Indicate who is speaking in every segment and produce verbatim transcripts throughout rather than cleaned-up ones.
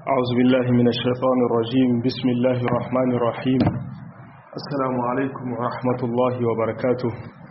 Speaker 1: أعوذ بالله من الشيطان الرجيم. بسم الله الرحمن الرحيم. السلام عليكم ورحمة الله وبركاته.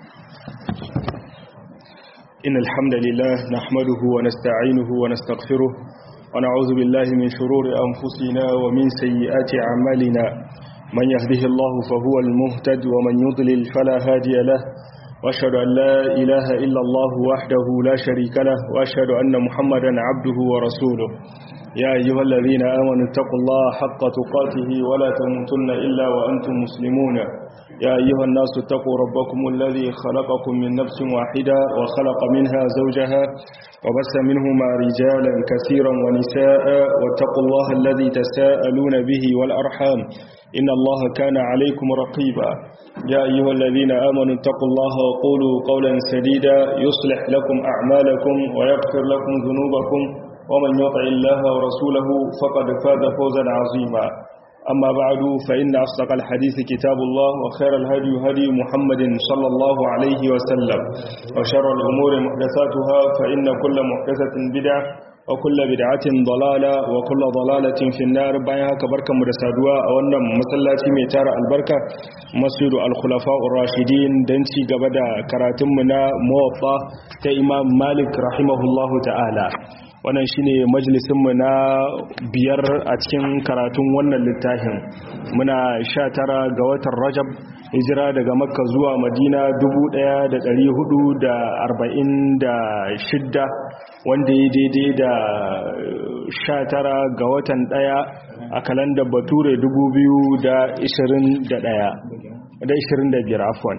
Speaker 1: إن الحمد لله نحمده ونستعينه ونستغفره ونعوذ بالله من شرور أنفسنا ومن سيئات أعمالنا. من يهده الله فهو المهتد ومن يضلل فلا هادي له، وأشهد أن لا إله إلا الله وحده لا شريك له، وأشهد أن محمدا عبده ورسوله. يا أيها الذين آمنوا اتقوا الله حق تقاته ولا تموتن إلا وأنتم مسلمون. يا أيها الناس اتقوا ربكم الذي خلقكم من نفس واحدة وخلق منها زوجها وبث منهما رجالا كثيرا ونساء، واتقوا الله الذي تساءلون به والأرحام إن الله كان عليكم رقيبا. يا أيها الذين آمنوا اتقوا الله وقولوا قولا سديدا يصلح لكم أعمالكم ويغفر لكم ذنوبكم، ومن يطع الله ورسوله فقد فاز فوزا عظيما. أما بعد، فإن أصدق الحديث كتاب الله، وخير الهدي هدي محمد صلى الله عليه وسلم، وشر الأمور محدثاتها، فإن كل محدثة بدعة وكل بدعة ضلالة وكل ضلالة في النار. بايها كبركة مدسادوا أولا مسلاتي ميتار البركة مسجد الخلفاء الراشدين دنشي قبدا كراتمنا موطا كإمام مالك رحمه الله تعالى. wannan shine majalisinmu na biyar a cikin karatun wannan littafin. Muna sha tara ga watan Rajab, hijira daga Makka zuwa Madina dubu ɗaya da ɗari hudu da arba'in da shidda, wanda ya daidai da sha tara ga watan ɗaya a kalandar Bature dubu biyu da ishirin da ɗaya da ishirin da biyar afwan.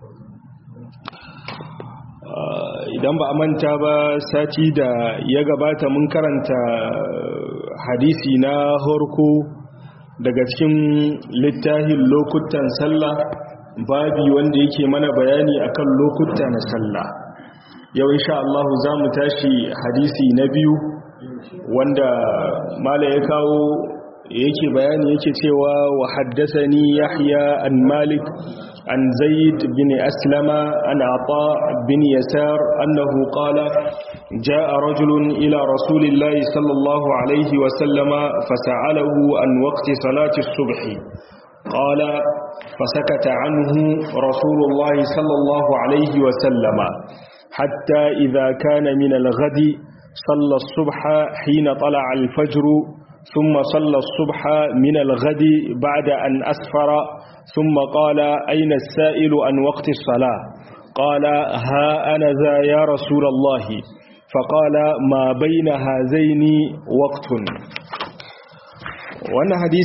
Speaker 1: Idan ba a manta ba, sati da ya gabata mun karanta hadisi na horko daga cikin littafin lokutan sallah, babi wanda yake mana bayani akan lokuta na sallah. Yau insha Allah za mu tashi hadisi na biyu wanda mala ya kawo yake bayani, yake cewa wa haddathani Yahya an Malik عن زيد بن أسلم عن عطاء بن يسار أنه قال جاء رجل إلى رسول الله صلى الله عليه وسلم فسأله عن وقت صلاة الصبح، قال فسكت عنه رسول الله صلى الله عليه وسلم حتى إذا كان من الغد صلى الصبح حين طلع الفجر، ثم صلى الصبح من الغد بعد أن أسفر، ثم قال أين السائل عن وقت الصلاة؟ قال ها أنا ذا يا رسول الله. فقال ما بين هذين وقت. وأن حديث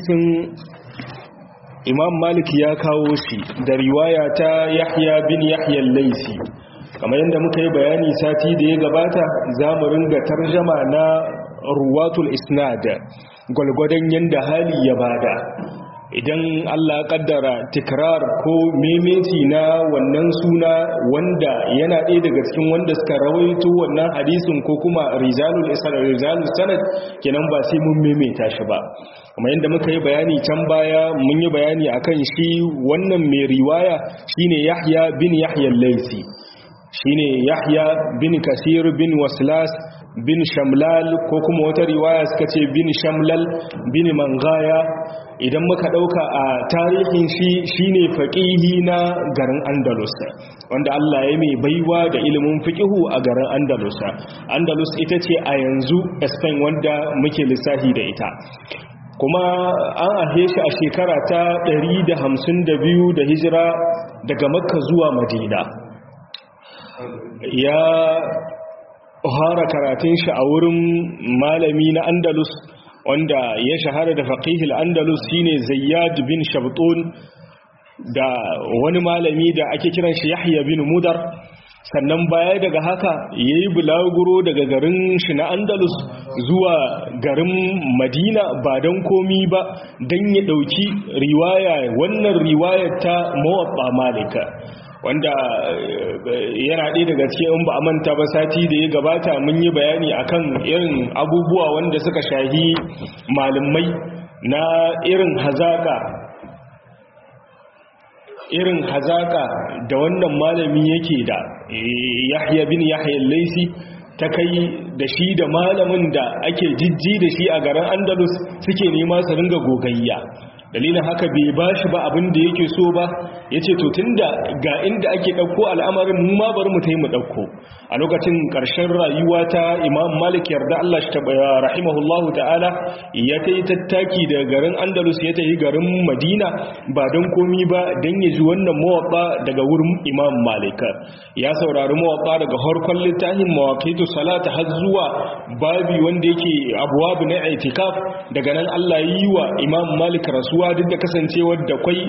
Speaker 1: إمام مالك يا كاوشي ده رواية يحيى بن يحيى الليثي. كما yadda muka yi bayani sati da ya gabata, za mu ringa tarjama na ruwatul isnad gwalgwadon yanda hali ya bada. Idan Allah kaddara tikrar ko memeti na wannan suna wanda yana ɗaya daga cikin wanda suka rawaito wannan hadisin ko kuma rijalul isnad rijalul sanad, kenan ba sai mun memeta shi ba. Kuma yanda muka yi bayani can baya, mun yi bayani akan shi wannan mai riwaya shine Yahya bin Yahya al-Laythi, shine Yahya bin Kasir bin Waslas bin Shamlal, ko kuma wata riwaya suka ce bin Shamlal bin Mangaya. Idan muka dauka a tarihin shi, shine faqihi na garin Andalus, wanda Allah ya mai baiwa da ilimin fiqihu a garin Andalus. Andalus ita ce a yanzu Spain wanda muke lissafi da ita. Kuma an ahe shi a shekara ta ɗari da hamsin da biyu da hijira daga Makka zuwa Madina. Ya fara karatun shi a wurin malami na Andalus wanda ya shahara da faqihul Andalus, shine Zayyad bin Shabtun, da wani malami da ake kiran shi Yahya bin Mudar. Sannan baya daga haka yayi bulaguro daga garin shi na Andalus zuwa garin Madina, ba dan komi ba dan ya dauki riwaya, wannan riwayar ta Muwatta Malika, wanda yana ɗaya daga cikin, in ba a manta ba sati da ya gabata mun yi bayani akan irin abubuwa wanda suka shahi malamai na irin hazaka irin hazaka da wannan malami yake da Yahya bin Yahya al-Laythi ta kai da shi da malamin da ake jijji da shi a garin Andalus suke nema su ringa gogayya. Dalilin haka bai ba shi ba abin da yake so ba, ya ce to tun da ga inda ake ɗauko al'amarin mu ma bari mu ta yi mu ɗauko. A lokacin ƙarshen rayuwa ta Imam Malik yarda Allah shi taɓa rahimahullahu ta'ala ya ta yi tattaki daga garin Andalus ya ta yi garin Madina ba don komi ba don ya ji wannan mawaƙa daga wurin Imam Malik. Ya saurari mawaƙa daga harkon littafin mawaƙitu salata har zuwa babi wanda yake abuwabu na itikaf. Daga nan Allah yi wa Imam Malik rasuwa duk da kasancewar da kwai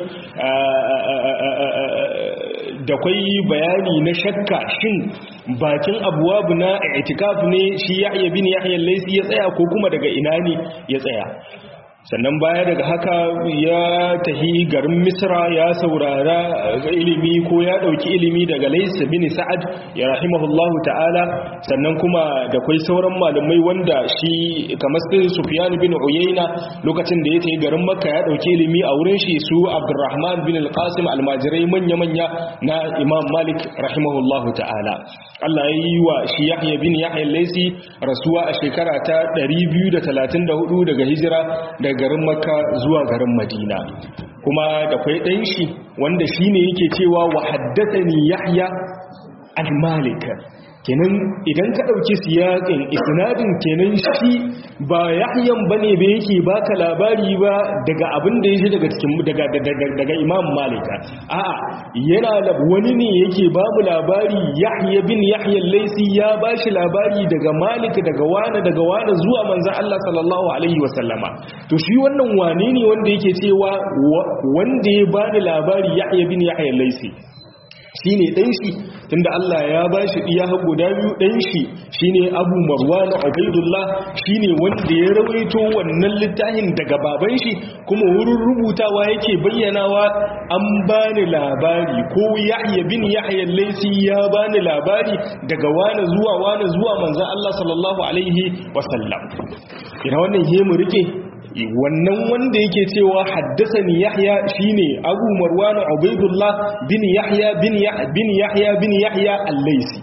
Speaker 1: da kwai bayani na shakka shin bakin abuwabu na itikaf ne shi Yahya bin Yahya al-Laysi ya tsaya ko kuma daga ina ne ya tsaya. Sannan baya daga haka ya tahi garin Misra ya saurara ilimi ko ya dauki ilimi daga Lays bin Sa'ad ya rahimahullahu ta'ala. Sannan kuma da kai sauran malamai wanda shi kamar Sufyan bin Uyayna lokacin da ya tahi garin Makka ya dauki ilimi a wurin shi su Abdurrahman bin al-Qasim al-Majirai manya-manya na Imam Malik rahimahullahu ta'ala. Allah ya yi wa shi Yahya bin Yahya al-Laysi rasuwa a shekara ta ɗari biyu da talatin da hudu daga hijira daga garin Makka zuwa garin Madina. Kuma da kwai ɗan shi wanda shine yake cewa wa haddathani Yahya al-Malik. Kenan idan ka dauki siyakin isnadin kenan shi ba Yahyan bane ba yake baka labari ba daga abin da yake daga cikin daga daga, daga Imam Malik. A'a yana da wani ne yake ba mu labari Yahya bin Yahya al-Laysi ya bashi labari daga Malik daga wani daga wani zuwa manzon Allah sallallahu alaihi wasallama. To shi wannan wane ne wanda yake cewa wanda ya bani labari Yahya bin Yahya al-Laysi shine dan shi, tunda Allah ya bashi iya guda biyu. Dan shi shine Abu Marwan Ubaidullah, shine wanda ya rawaito wannan littafin daga baban shi, kuma wurin rubutawa yake bayyanawa an bani labari ko Yahya bin Yahya al-Laysi ya bani labari daga wani zuwa wani zuwa manzon Allah sallallahu alaihi wasallam. ina wannan he mu rike wannan wanda yake cewa haddasani Yahya shine Abu Marwan Ubaidullah bin Yahya bin Yahya bin Yahya bin Yahya al-Laysi.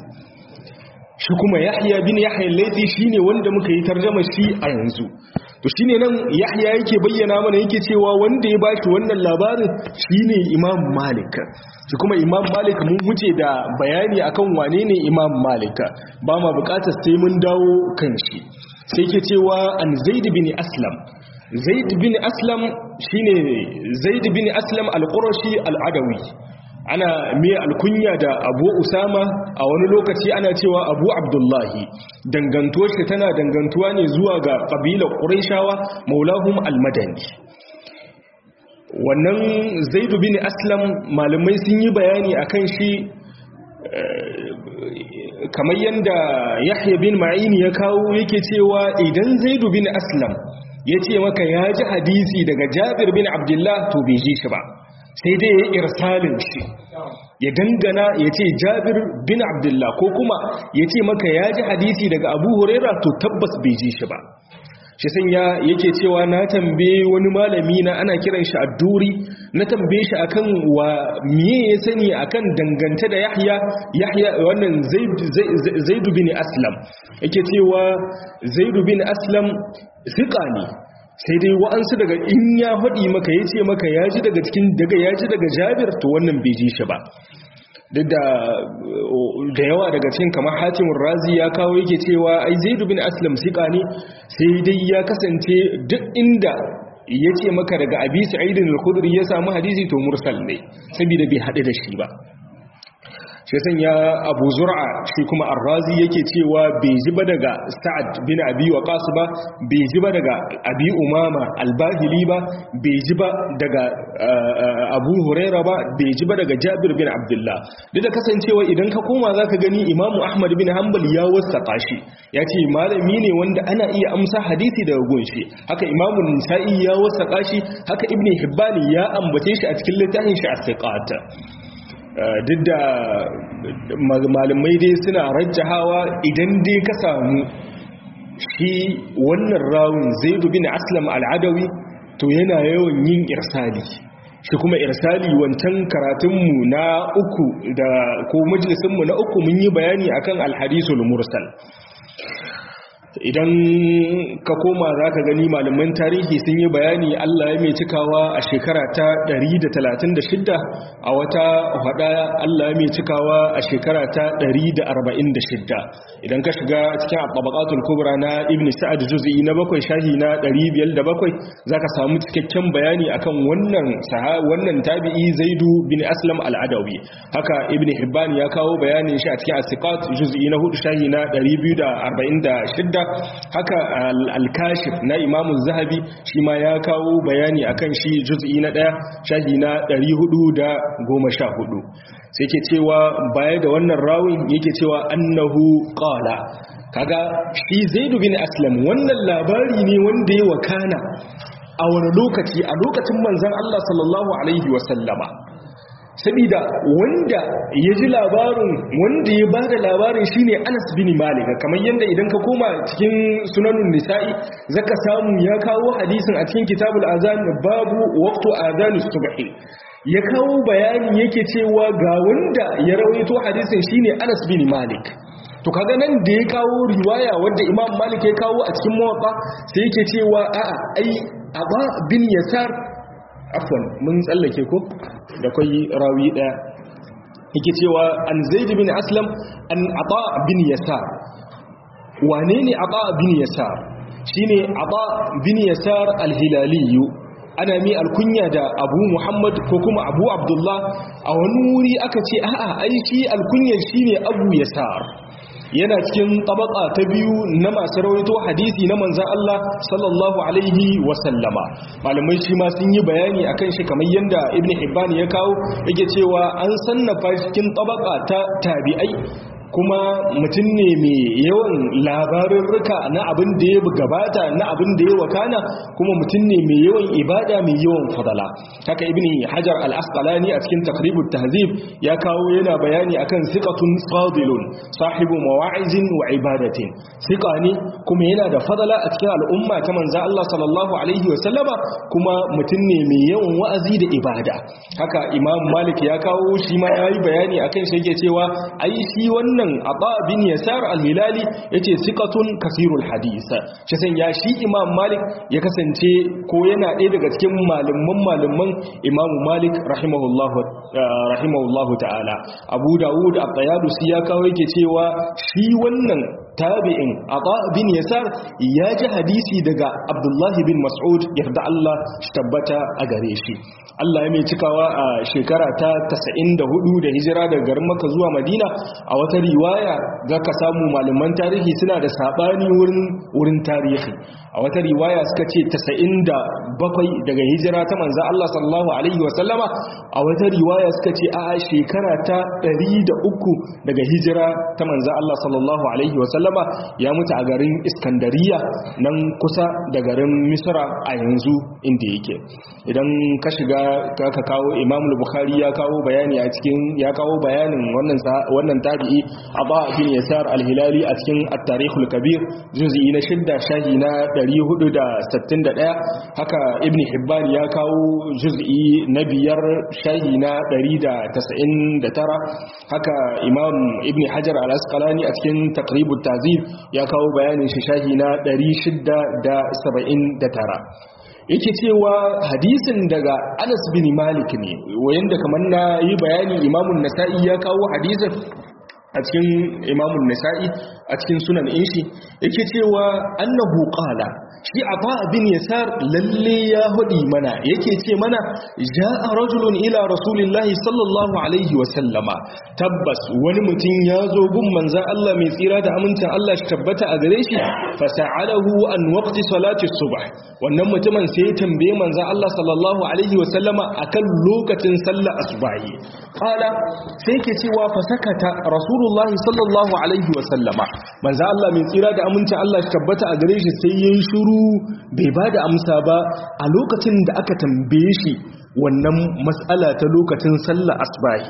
Speaker 1: Shi kuma Yahya bin Yahya al-Laysi shine wanda muka yi tarjuma shi a yanzu. To shine nan Yahya yake bayyana mana yake cewa wanda ya bashi wannan labarin shine Imam Malik. Shi kuma Imam Malik mun huce da bayani akan wane ne Imam Malik, ba ma bukatar sai mun dawo kan shi. Sai yake cewa an Zaid bin Aslam. Zaid bin Aslam shine Zaid bin Aslam al-Qurashi al-Adawi, ana mai alkunya da Abu Usama, a wani lokaci ana cewa Abu Abdullahi. Dangantuwar shi tana dangantuwa ne zuwa ga kabilar Qurayshawa maulahum al-Madani. Wannan Zaid bin Aslam malamai sun yi bayani akan shi kamar yanda Yahya bin Ma'in ya kawo, yake cewa idan Zaid bin Aslam ya ce maka ya ji hadisi daga Jabir bin Abdullah to bai ji shi ba, sai dai ya irsalin shi ya dangana ya ce Jabir bin Abdullah, ko kuma ya ce maka ya ji hadisi daga Abu Huraira to tabbas bai ji shi ba. Shi sanya yake cewa na tambaye wani malami na ana kiran shi Ad-Duri, na tambaye shi akan wa miye ya sani akan danganta da Yahya Yahya wannan Zaid Zaid bin Aslam. Yake cewa Zaid bin Aslam siqa ne, sai dai wa'ansu daga in ya faɗi maka ya ce maka ya ji daga cikin daga ya ji daga Jabir to wannan bai ji shi ba. Duk da da yawa daga cikin kamar Hatimur Razi ya kawo yake cewa ai Zaid bin Aslam siqa ne, sai dai ya kasance duk inda ya ce maka daga Abi Sa'id al-Khudri ya samu hadisi to mursal ne, saboda bai haɗu da shi ba. Shi sanya Abu Zur'a shi kuma Ar-Razi yake cewa bai ji ba daga Sa'ad bin Abi Waqqas ba, bai ji ba daga Abi Umama Al-Bahili ba, bai ji ba daga Abu Huraira ba, bai ji ba daga Jabir bin Abdullah. Duk da kasancewa idan ka koma zaka gani Imam Ahmad bin Hanbal ya wasaka shi, yace malami ne wanda ana iya amsa hadisi daga gunshi. Haka Imam Nasa'i ya wasaka shi, haka Ibn Hibban ya ambace shi a cikin littafin shi As-Siqat. Duk da malamai dai suna rajjahawa idan dai ka samu shi wannan rawun Zaid bin Aslam al-Adawi to yana yawan yin irsali. Shi kuma irsali wancan karatunmu na uku da ko majalisinmu na uku mun yi bayani akan al-hadisul mursal. idan ka koma za ka gani malaman tarihi sun yi bayani Allah ya mai cikawa a shekara ta ɗari da talatin da shida, a wata hada Allah ya mai cikawa a shekara ta ɗari da arba'in da shida. Idan ka shiga cikin at-tabaqatul kubra na ibn sa'ad juz'i na bakwai shahi na ɗari biyar da bakwai zaka samu cikakken bayani akan wannan saha wannan tabi'i Zaidu bin Aslam al-Adawi. Haka ibn Hibban ya kawo bayanin shi a cikin as-siqat juz'i na hudu shahi na ɗari biyu da arba'in da shida. Haka al-kashif na imamu zahabi shi ma ya kawo bayani akan shi juz'i na ɗaya shahi na ɗari hudu da goma sha hudu. sai ke cewa baya da wannan rawin yake cewa annahu qala kaga shi Zaid bin Aslam wannan labari ne wanda ya wakana a wani lokaci a lokacin manzon Allah sallallahu alaihi wasallama sabida wanda ya ji labarin wanda ya ba da labarin shine Anas bin Malik kamar yadda idan ka koma cikin sunanun nisa'i zaka samu ya kawo hadisin a cikin kitabul azan babu waqtu adhanus subhi ya kawo bayani yake cewa ga wanda ya rawaito hadisin shine Anas bin Malik to kaga nan da ya kawo riwaya wanda Imam Malik ya kawo a cikin muwatta sai yake cewa a'a ai Aba bin Yasar afwan mun tsallake ko da kai rawi daya yake cewa an Zaid bin Aslam an Aba bin Yasar wane ne Aba bin Yasar shine Aba bin Yasar al-Hilali ana mi alkunya da Abu Muhammad ko kuma Abu Abdullah a wani wuri aka ce a'a ai shi alkunyar shine Abu Yasar yana cikin tabaka ta biyu na masu rawaito hadisi na manzan Allah sallallahu alaihi wasallama malamai shi ma sun yi bayani akan shi kamar yadda Ibn Hibban ya kawo yake cewa an sannafa cikin tabaka ta tabi'ai kuma mutum ne mai yawan labarurruka na abin da ya gabata na abin da ya wakana kuma mutum ne mai yawan ibada mai yawan fadala haka ibn hajar al-asqalani a cikin taqribut tahzib ya kawo yana bayani akan siqatun fadilun sahibu mawa'izin wa ibadatin siqa ne kuma yana da fadala a cikin al'umma ta manzo Allah sallallahu alaihi wa sallama kuma mutum ne mai yawan wa'azi da ibada haka imam malik ya kawo shi ma yayi bayani akan shi yake cewa ai shi wannan Aba bin Yasar al-Hilali yace siqatun kasirul hadith shi san ya shi Imam Malik ya kasance ko yana ɗaya daga cikin malaman malaman Imam Malik rahimahullahu rahimahullahu ta'ala Abu Dawud at-Tayalusi ya kawo yake cewa shi wannan tabi'in Aba bin Yasar ya ji hadisi daga Abdullah bin Mas'ud yarda Allah shi tabbata a gare shi Allah ya mai cikawa a shekara ta tasa'in da hudu da hijira daga garin Makka zuwa Madina a wata riwaya ga ka samu malaman tarihi suna da sabani wurin wurin tarihi a wata riwaya suka ce tasa'in da bakwai daga hijira ta manzo Allah sallallahu alaihi wasallama a wata riwaya suka ce a shekara ta ɗari da uku daga hijira ta manzo Allah sallallahu alaihi wasallama ya mutu a garin Iskandariya nan kusa da garin Misra a yanzu inda yake idan ka shiga ka kawo Imam al-Bukhari ya kawo bayani a cikin ya kawo bayanin wannan wannan tabi'i Aba bin Yasar al-Hilali a cikin at-Tarikh al-Kabir juz'i na shidda shahi na ɗari hudu da sittin da ɗaya haka Ibn Hibban ya kawo juz'i na biyar shahi na ɗari da tasa'in da tara haka Imam Ibn Hajar al-Asqalani a cikin Taqrib at-Tahzib ya kawo bayanin shi shahi na ɗari shida da saba'in da tara yake cewa hadisin daga Anas bin Malik ne wayanda kamar na yi bayani Imamun Nasa'i ya kawo hadisin a cikin Imamun Nasa'i a cikin sunan inshi yake cewa annahu qala shi Aba bin Yasar lalle ya hudi mana yake ce mana jaa rajulun ila rasulillahi sallallahu alaihi wa sallama tabbas wani mutum ya zo gun manzon Allah mai tsira da amincin Allah shi tabbata a gare shi fa sa'alahu an waqti salati subh wannan mutumin sai ya tambaye manzon Allah sallallahu alaihi wa sallama akan lokacin sallar asubahi qala sai yake cewa fa sakata rasulullahi sallallahu alaihi wa sallama manzon Allah mai tsira da amincin Allah shi tabbata a gare shi sai yayin shiru bai ba da amsa ba a lokacin da aka tambaye shi wannan matsala ta lokacin sallar asbahi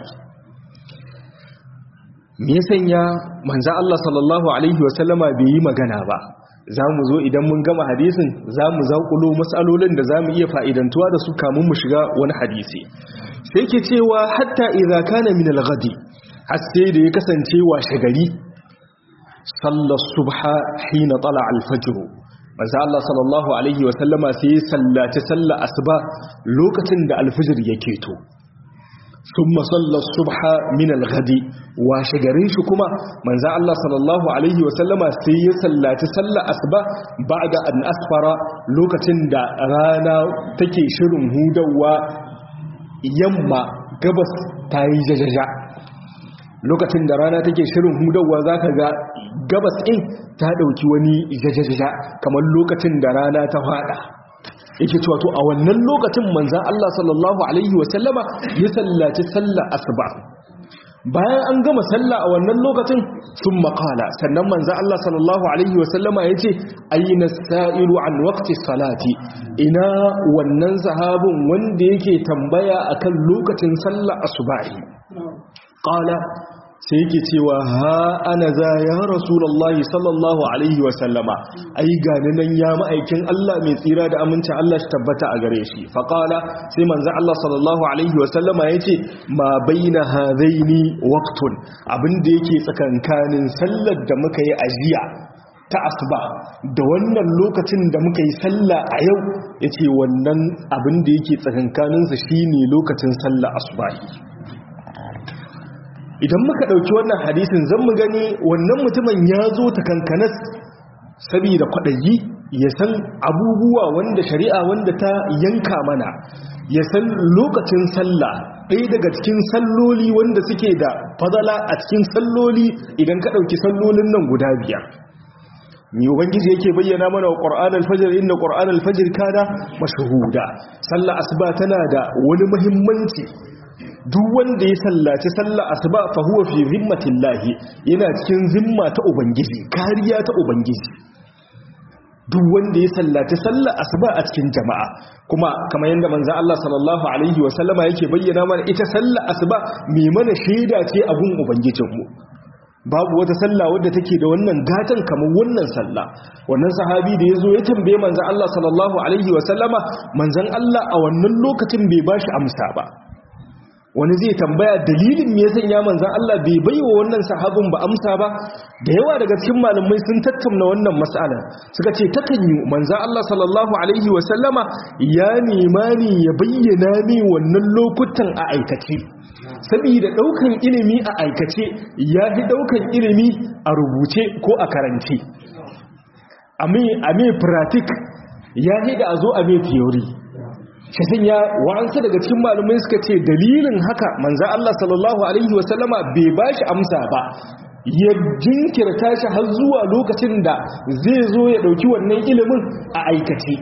Speaker 1: me ya sanya manzo Allah sallallahu alaihi wasallama bai yi magana ba zamu zo idan mun gama hadisin zamu zakulo matsalolin da zamu iya fa'idantuwa da su kamun mu shiga wani hadisi sai ke cewa hatta idza kana min al-ghadi har sai da ya kasance washe gari salla subha hina tala al-fajr manzo Allah sallallahu alaihi wa sallama sai sallaci sallar asuba lokacin da al-fajr yake to thumma salla subha min al-ghadi wa shagarin shi kuma manzo Allah sallallahu alaihi wa sallama sai ya sallaci sallar asuba ba'da an asfara lokacin da rana take shirin hudawa yamma gabas tayi jajaja lokacin da rana take shirin hudawa zaka ga gabas din ta dauki wani jajaja kamar lokacin da rana ta fada yake cewa to a wannan lokacin manzon Allah sallallahu alaihi wasallama ya sallaci sallar asuba bayan an gama sallah a wannan lokacin sun makala sannan manzon Allah sallallahu alaihi wasallama yace ayna sa'ilu an waqti salati ina wannan sahabin wanda yake tambaya akan lokacin sallar asubahi qala sai yake cewa ha ana za ya rasulullahi sallallahu alaihi wasallama ai gani nan ya ma'aikin Allah mai tsira da aminci Allah shi tabbata a gare shi faqala sai manzo Allah sallallahu alaihi wasallama yace ma baina hadaini waqtun abinda yake tsakankanin sallar da muka yi ajiya ta asuba da wannan lokacin da muka yi sallah a yau yace wannan abinda yake tsakankanin sa shine lokacin sallar asubahi idan muka ɗauki wannan hadisin zan mu gani wannan mutumin ya zo ta kankanas saboda kwaɗayi ya san abubuwa wanda shari'a wanda ta yanka mana ya san lokacin sallah ɗaya daga cikin salloli wanda suke da fadala a cikin salloli idan ka ɗauki sallolin nan guda biyar ni ubangiji yake bayyana mana wa qur'an al-fajr inna qur'an al-fajr kana mashhuda sallah asuba tana da wani muhimmanci duk wanda ya sallaci sallar asuba fa huwa fi zimmatillahi yana cikin zimma ta ubangiji kariya ta ubangiji duk wanda ya sallaci sallar asuba a cikin jama'a kuma kamar yanda manzo Allah sallallahu alaihi wa sallama yake bayyana mana ita sallar asuba mai mana shaida ce a gun ubangijinmu babu wata sallah wadda take da wannan gatan kamar wannan sallah wannan sahabi da yazo ya tambaye manzo Allah sallallahu alaihi wa sallama manzon Allah a wannan lokacin bai bashi amsa ba wani zai tambaya dalilin me yasa ya manzan Allah bai baiwa wannan sahabin ba amsa ba da yawa daga cikin malamai sun tattauna wannan mas'ala suka ce takanyu manzan Allah sallallahu alaihi wa sallama ya nema ni ya bayyana ni wannan lokutan a aikace saboda daukan ilimi a aikace ya fi daukan ilimi a rubuce ko a karance ame ame pratik ya fi da azo ame theory shi ya wa'ansu daga cikin malumai suka ce dalilin haka manzo Allah sallallahu alaihi wasallama bai bashi amsa ba ya jinkirta shi har zuwa lokacin da zai zo ya dauki wannan ilimin a aikace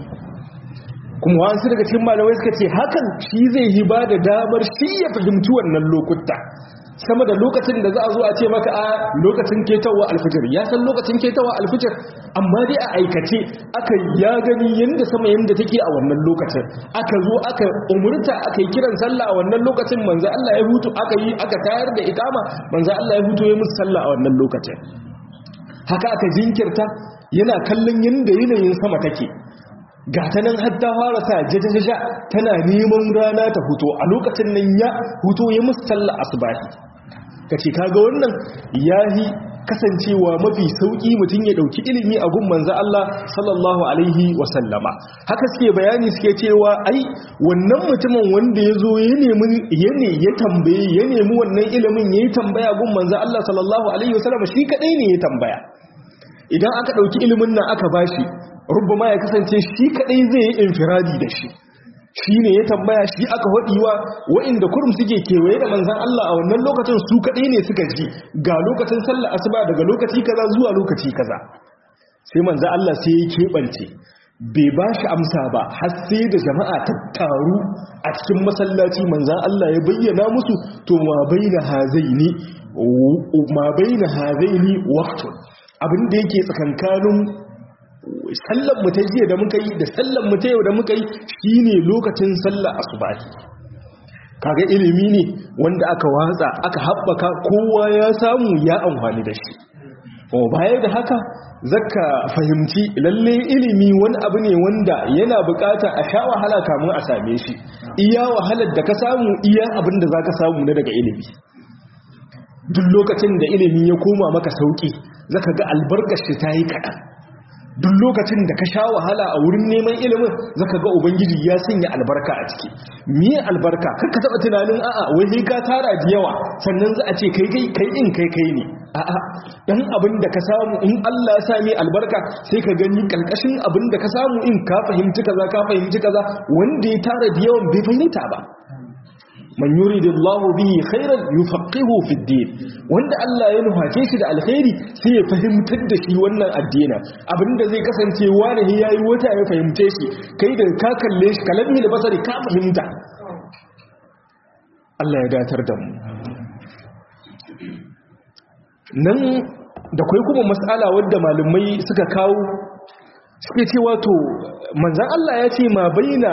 Speaker 1: kuma wa'ansu daga cikin malumai suka ce hakan shi zai yi ba da damar shi ya fahimci wannan lokuta sama da lokacin da za a zo a ce maka a lokacin ketawa alfijir ya san lokacin ketawa alfijir amma dai a aikace aka ya gani yanda sama yanda take a wannan lokacin aka zo aka umurta aka yi kiran sallah a wannan lokacin manzo Allah ya hutu aka yi aka tayar da ikama manzo Allah ya hutu ya musu sallah a wannan lokacin haka aka jinkirta yana kallon yanda yanayin sama take gata nan hatta fara sa jajajaja tana neman rana ta huto a lokacin nan ya huto ya musu sallah asbahi kace kaga wannan yahi kasancewa mafi sauki mutum ya dauki ilimi a gun manzo Allah sallallahu alaihi wasallama haka suke bayani suke cewa ai wannan mutumin wanda yazo ya nemi yane ya tambaye ya nemi wannan ilimin yayi tambaya gun manzo Allah sallallahu alaihi wasallama shi kadai ne ya tambaya idan aka dauki ilimin nan aka bashi rubama ya kasance shi kadai zai yi infiradi da shi shi ne ya tambaya shi aka waɗiwa wa'inda kurum suke kewaye da manzan Allah a wannan lokacin su kadai ne suka ji ga lokacin sallar asuba daga lokaci kaza zuwa lokaci kaza sai manzan Allah sai ya keɓance bai ba shi amsa ba har sai da jama'a ta taru a cikin masallaci manzan Allah ya bayyana musu to ma baina hazaini ma baina hazaini waqtun abinda yake tsakankanin sallan mu ta jiya da muka yi da sallan mu ta yau da muka yi shine lokacin sallar asubahi kaga ilimi ne wanda aka watsa aka haɓaka kowa ya samu ya amfani da shi kuma baya da haka zaka fahimci lalle ilimi wani abu ne wanda yana bukata a sha wahala kamun a same shi iya wahalar da ka samu iya abin da zaka samu na daga ilimi duk lokacin da ilimi ya koma maka sauki zaka ga albarkar shi ta yi kaɗan. Duk lokacin da ka sha wahala a wurin neman ilimin zaka ga ubangiji ya sanya albarka a ciki. Me albarka? Kar ka taba tunanin a'a wai sai ka tara da yawa sannan za a ce kai kai kai in kai kai ne. A'a, dan abin da ka samu in Allah ya sa mai albarka sai ka gani kalkashin abin da ka samu in ka fahimci kaza ka fahimci kaza wanda ya tara da yawan bai fahimta ba. Man yuridillahu bihi khairan yufaqihu fid din, wanda Allah ya nuface shi da alkhairi sai ya fahimtar da shi wannan addinin. Abinda zai kasance wani yayi wata ya fahimce shi, kai da ka kalle shi kalami da basari ka fahimta. Allah ya datar da mu. Nan da kai kuma mas'ala wadda malumai suka kawo suke cewa to manzon Allah ya ce ma baina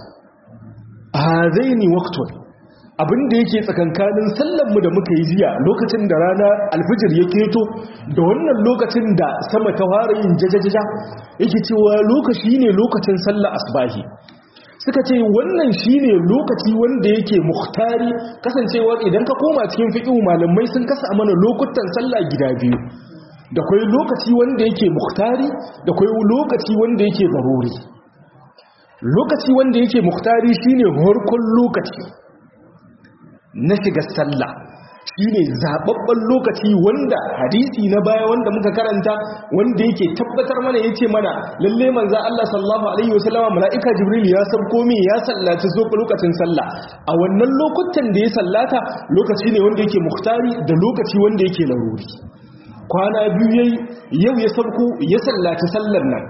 Speaker 1: hazaini waqtun, abinda yake tsakankanin sallanmu da muka yi jiya lokacin da rana alfijir ya keto da wannan lokacin da sama ta fara yin jajajaja yake cewa lokaci ne lokacin sallar asbahi. Suka ce wannan shine lokaci wanda yake muhtari, kasancewar idan ka koma cikin fiqh malamai sun kasa mana lokutan sallah gida biyu, da kai lokaci wanda yake muhtari da kai lokaci wanda yake zaruri. Lokaci wanda yake muhtari shine harkon lokaci na shiga sallah, shine zababban lokaci wanda hadisi na baya wanda muka karanta wanda yake tabbatar mana yace mana lalle manzo Allah sallallahu alaihi wasallama malaika jibril ya sabko me ya sallaci zo lokacin sallah. A wannan lokutan da ya sallata lokaci ne wanda yake muhtari da lokaci wanda yake laruri. Kwana biyu yayi yau ya sabko ya sallaci sallar nan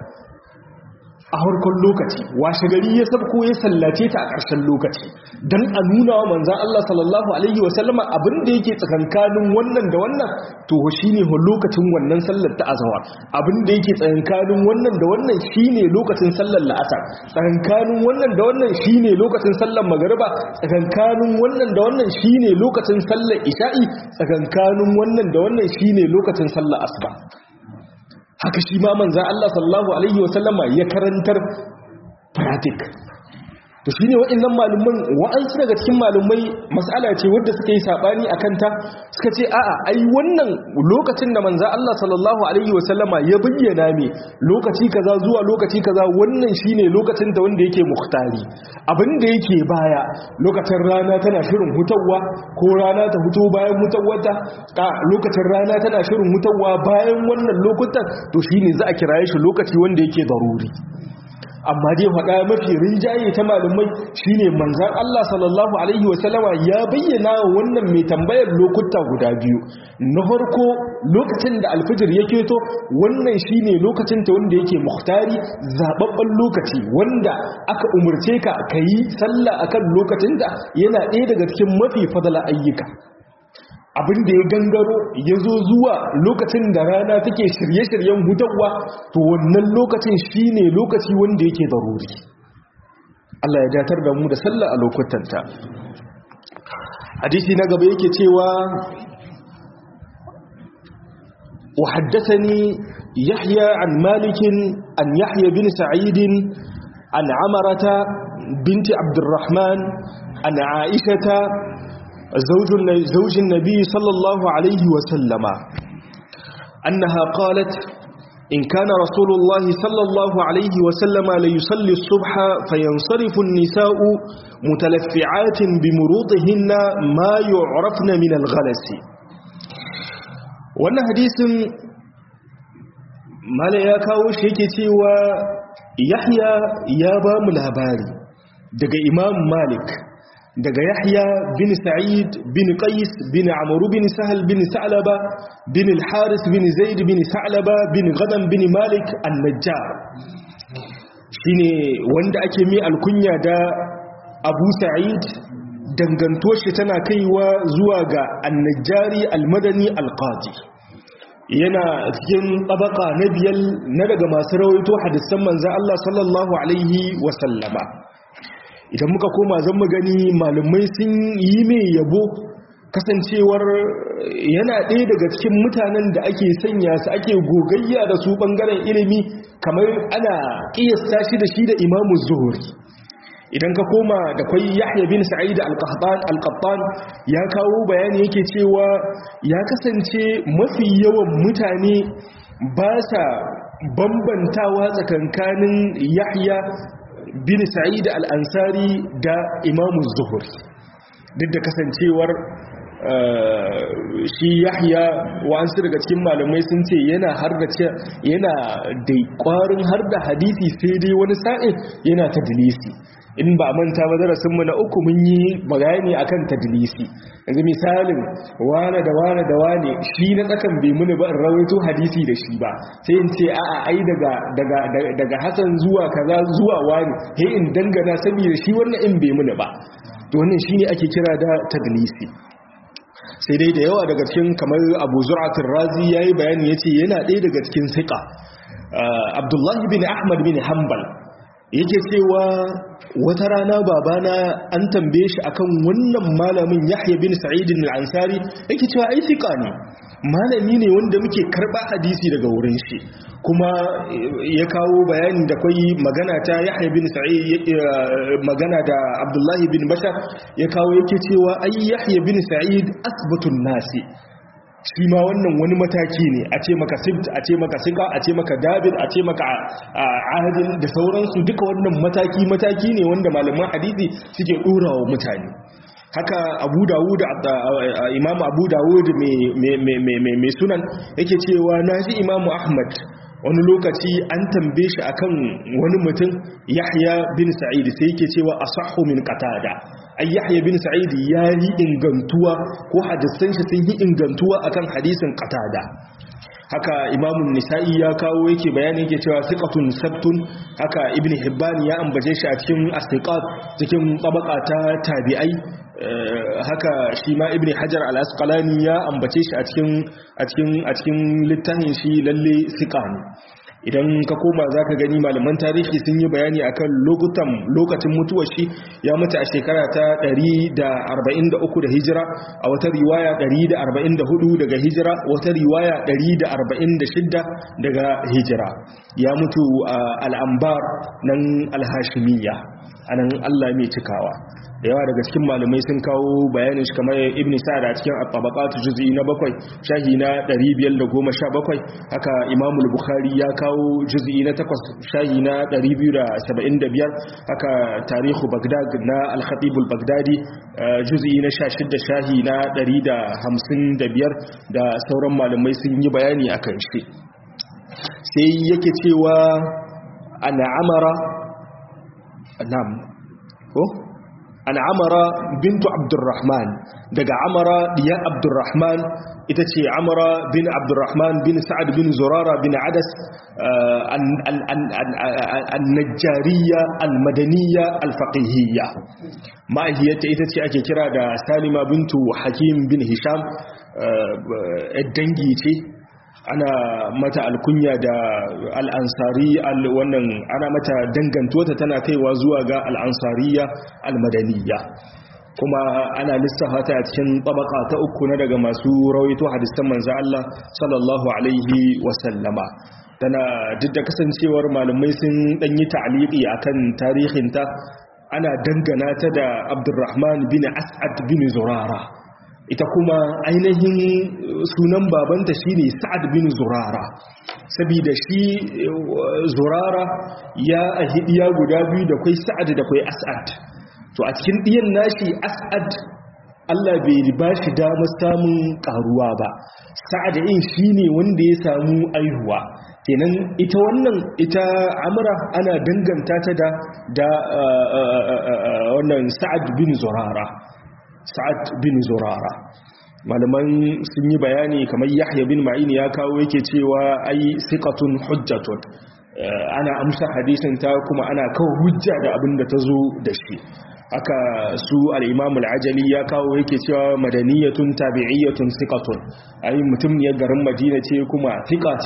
Speaker 1: a harkar lokaci, washe gari ya sabko ya sallace ta a ƙarshen lokaci, don a nuna wa manzan Allah sallallahu Alaihi wasallama abin da yake tsakankanin wannan da wannan to shi ne lokacin wannan sallar ta azawa, abin da yake tsakankanin wannan da wannan shi ne lokacin sallar la'asar, tsakankanin wannan da wannan shi ne lokacin sallar magariba, tsakankanin wannan da wannan shi ne lokacin sallar isha'i, tsakankanin wannan da wannan shi ne lokacin sallar asuba. Haka shi ma manzan Allah sallallahu Alaihi wasallama ya karantar pratik. To shi ne waɗannan malumman wa'ansu daga cikin malumai mas'ala ce wadda suka yi saɓani a kanta suka ce a'a ai wannan lokacin da manzan Allah sallallahu Alaihi wasallama ya bayyana mai lokaci kaza zuwa lokaci kaza wannan shi ne lokacin da wanda yake muhtari. Abinda yake baya lokacin rana tana shirin hutawa ko rana ta huto bayan hutawarta, a lokacin rana tana shirin hutawa bayan wannan lokutan to shi ne za a kiraye shi lokaci wanda yake daruri. Amma dai faɗa mafi rinjaye ta malumai shine manzan Allah sallallahu alaihi wasallama ya bayyana wannan mai tambayar lokuta guda biyu. Na farko lokacin da alfijir ya keto wannan shine lokacin ta wanda yake muhtari, zababban lokaci wanda aka umurce ka kayi sallah akan lokacin da yana ɗaya daga cikin mafi fadala ayyuka. Abin da ya gangaro ya zo zuwa lokacin da rana take shirye-shiryen hutawa to wannan lokacin shine lokaci wanda yake daruri. Allah ya datar da mu da sallah a lokutanta. Hadisi na gaba yake cewa wa haddathani Yahya an Malik an Yahya bin Sa'id an Amarata binti Abdurrahman an Aisha زوج زوج النبي صلى الله عليه وسلم أنها قالت إن كان رسول الله صلى الله عليه وسلم ليصلي الصبح فينصرف النساء متلفعات بمروطهن ما يعرفن من الغلس. وأن حديث ما لا يكاوش هيكتي ويحيى يابا ملاباري دقى إمام مالك daga Yahya bin Sa'id bin Qais bin Amr bin Sahal bin Sa'laba bin al-Haris bin Zaid bin Sa'laba bin Ghadam bin Malik an-Najjar, shine wanda ake mai alkunya da Abu Sa'id, dangantuwar shi tana kaiwa zuwa ga an-Najjari al-Madani al-Qadi. Yana cikin tabaka na biyar na daga masu rawaito hadisan manzo Allah sallallahu alaihi wa sallama. Idan muka koma zan mu gani malumai sun yi mai yabo kasancewar yana ɗaya daga cikin mutanen da ake sanya su ake gogayya da su ɓangaren ilimi, kamar ana ƙiyasta shi da shi da imamu zuhuri. idan ka koma da kwai Yahya bin Sa'id al-Qahtan al-Qattan ya kawo bayani yake cewa ya kasance mafi yawan mutane ba sa bambantawa tsakankanin Yahya bin Sa'id al-Ansari da Imam az-Zuhri duk da kasancewar shi Yahya wa'ansu daga cikin malamai sun ce yana harda yana da ƙwarin harda hadisi sai dai wani sa'in yana tadlisi in ba manta ba darasin mu na uku mun yi bayani akan tadlisi yanzu misalin wane da wane da wane shi na tsakan bai muni ba in rawaito hadisi da shi ba sai in ce a'a ai daga daga daga Hassan zuwa kaza zuwa wani he in dangana saboda shi wannan in bai muni ba to wannan shine ake kira da tadlisi sai dai da yawa daga cikin kamar Abu Zur'atul Razi yayi bayani yace yana ɗaya daga cikin siqa Abdullah bin Ahmad bin Hanbal yake cewa wata rana babana an tambaye shi akan wannan malamin Yahya bin Sa'id al-Ansari yake cewa ai siqa ne malami ne wanda muke karba hadisi daga wurin shi kuma ya kawo bayani da kai magana ta Yahya bin Sa'id magana da Abdullah bin Bashar ya kawo yake cewa ai Yahya bin Sa'id asbatun nasi shi ma wannan wani mataki ne a ce maka sibt a ce maka sika a ce maka dabir a ce maka ahadin da sauransu duka wannan mataki mataki ne wanda malaman hadisi suke ɗorawa mutane haka abu dawud imam abu dawud mai sunan yake cewa na ji imamu ahmad wani lokaci an tambaye shi akan wani mutum Yahya bin Sa'id sai yake cewa asahhu min qatada ai Yahya bin Sa'id ya yi ingantuwa ko hadisan shi sun yi ingantuwa akan hadisin qatada haka Imam Nisa'i ya kawo yake bayani yake cewa thiqatun sabtun haka Ibn Hibban ya ambace shi a cikin as-thiqat cikin tabaka ta tabi'ai haka shi ma Ibn Hajar al-Asqalani ya ambace shi a cikin a cikin a cikin littafin shi lalle thiqa ne idan ka koma zaka gani malaman tarihi sun yi bayani akan lokutan lokacin mutuwar shi ya mutu a shekara ta ɗari da arba'in da uku da hijira a wata riwaya ɗari da arba'in da hudu daga hijira wata riwaya ɗari da arba'in da shida daga hijira ya mutu a al-Anbar nan al-Hashimiyya anan Allah mai cikawa da yawa daga cikin malamai sun kawo bayanin shi kamar Ibn Sa'd a cikin at-Tabaqat juz'i na bakwai shahi na ɗari biyar da goma sha bakwai haka Imam al-Bukhari ya kawo juz'i na takwas shahi na ɗari biyu da saba'in da biyar haka Tarihu Baghdad na al-Khatib al-Baghdadi juz'i na sha shida shahi na ɗari da hamsin da biyar da sauran malamai sun yi bayani akan shi sai yake cewa ana amara nam ko an amara bintu abdurrahman daga amara diya abdurrahman ita ce amara bin abdurrahman bin sa'ad bin zurara bin adas an-najjariya al-madaniyya al-faqihiyya ma'ahiyarta ita ce ake kira da salima bintu hakim bin hisham dangi ce ana mata alkunya da al'ansari wannan ana mata dangantuwata tana kaiwa zuwa ga al'ansariya al-madaniya kuma ana lissafa ta a cikin tabaka ta uku na daga masu rawaito hadisan manzo Allah sallallahu alaihi wasallama tana duk da kasancewar malamai sun danyi ta'liqi akan tarihinta ana dangana ta da Abdurrahman bin As'ad bin Zurara ita kuma ainihin sunan babanta shine Sa'ad bin Zurara saboda shi Zurara ya ahidiya guda biyu da kai Sa'ad da kai As'ad to a cikin diyan nashi As'ad Allah bai ba shi damar samun karuwa ba Sa'ad din shine wanda ya samu aihuwa kenan ita wannan ita Amra ana danganta ta da da wannan Sa'ad bin Zurara Sa'ad bin Zurara malaman sun yi bayani kamar Yahya bin Ma'in ya kawo yake cewa ai siqatun hujjatun ana amsa hadisin ta kuma ana kawo hujja da abin da tazo da shi haka su al-Imam al-Ajali ya kawo yake cewa madaniyatun tabi'iyatun siqatun ai mutum ne garin Madina ce kuma thiqa ce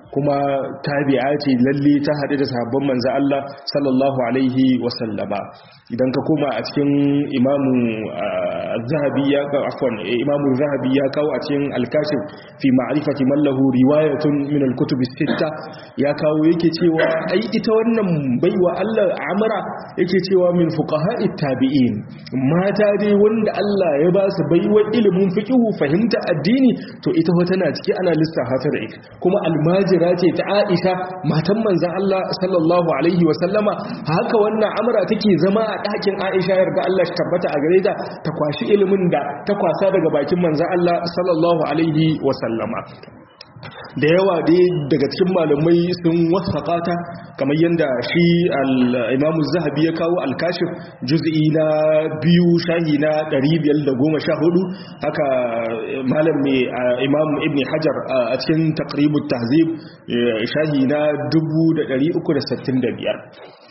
Speaker 1: kuma tabi'a ce lalle ta haɗu da sahabban manzo Allah sallallahu alaihi wasallama. idan ka koma a cikin imamu zahabi ya ka afwan imamu zahabi ya kawo a cikin al-kashif fi ma'rifati man lahu riwayatun min al-kutub as-sitta ya kawo yake cewa ai ita wannan baiwa Allah amara yake cewa min fuqaha'it tabi'in mata dai wanda Allah ya ba su baiwa ilimin fiqh fahimta addini to ita fa tana ciki ana lissafa ta da ita kuma almajira ce ta Aisha matan manzon Allah sallallahu alaihi wa sallama haka wannan amara take zama a ɗakin Aisha yarda Allah shi tabbata a gare ta ta kwashi ilimin da ta kwasa daga bakin manzon Allah sallallahu alaihi wa sallama. da yawa dai daga cikin malamai sun wasaka ta kamar yadda shi al-imamu zahabi ya kawo al-kashif juz'i na biyu shahi na ɗari biyar da goma sha hudu haka malam mai imamu ibn hajar a cikin taqribut tahzib shahi na dubu da ɗari uku da sittin da biyar.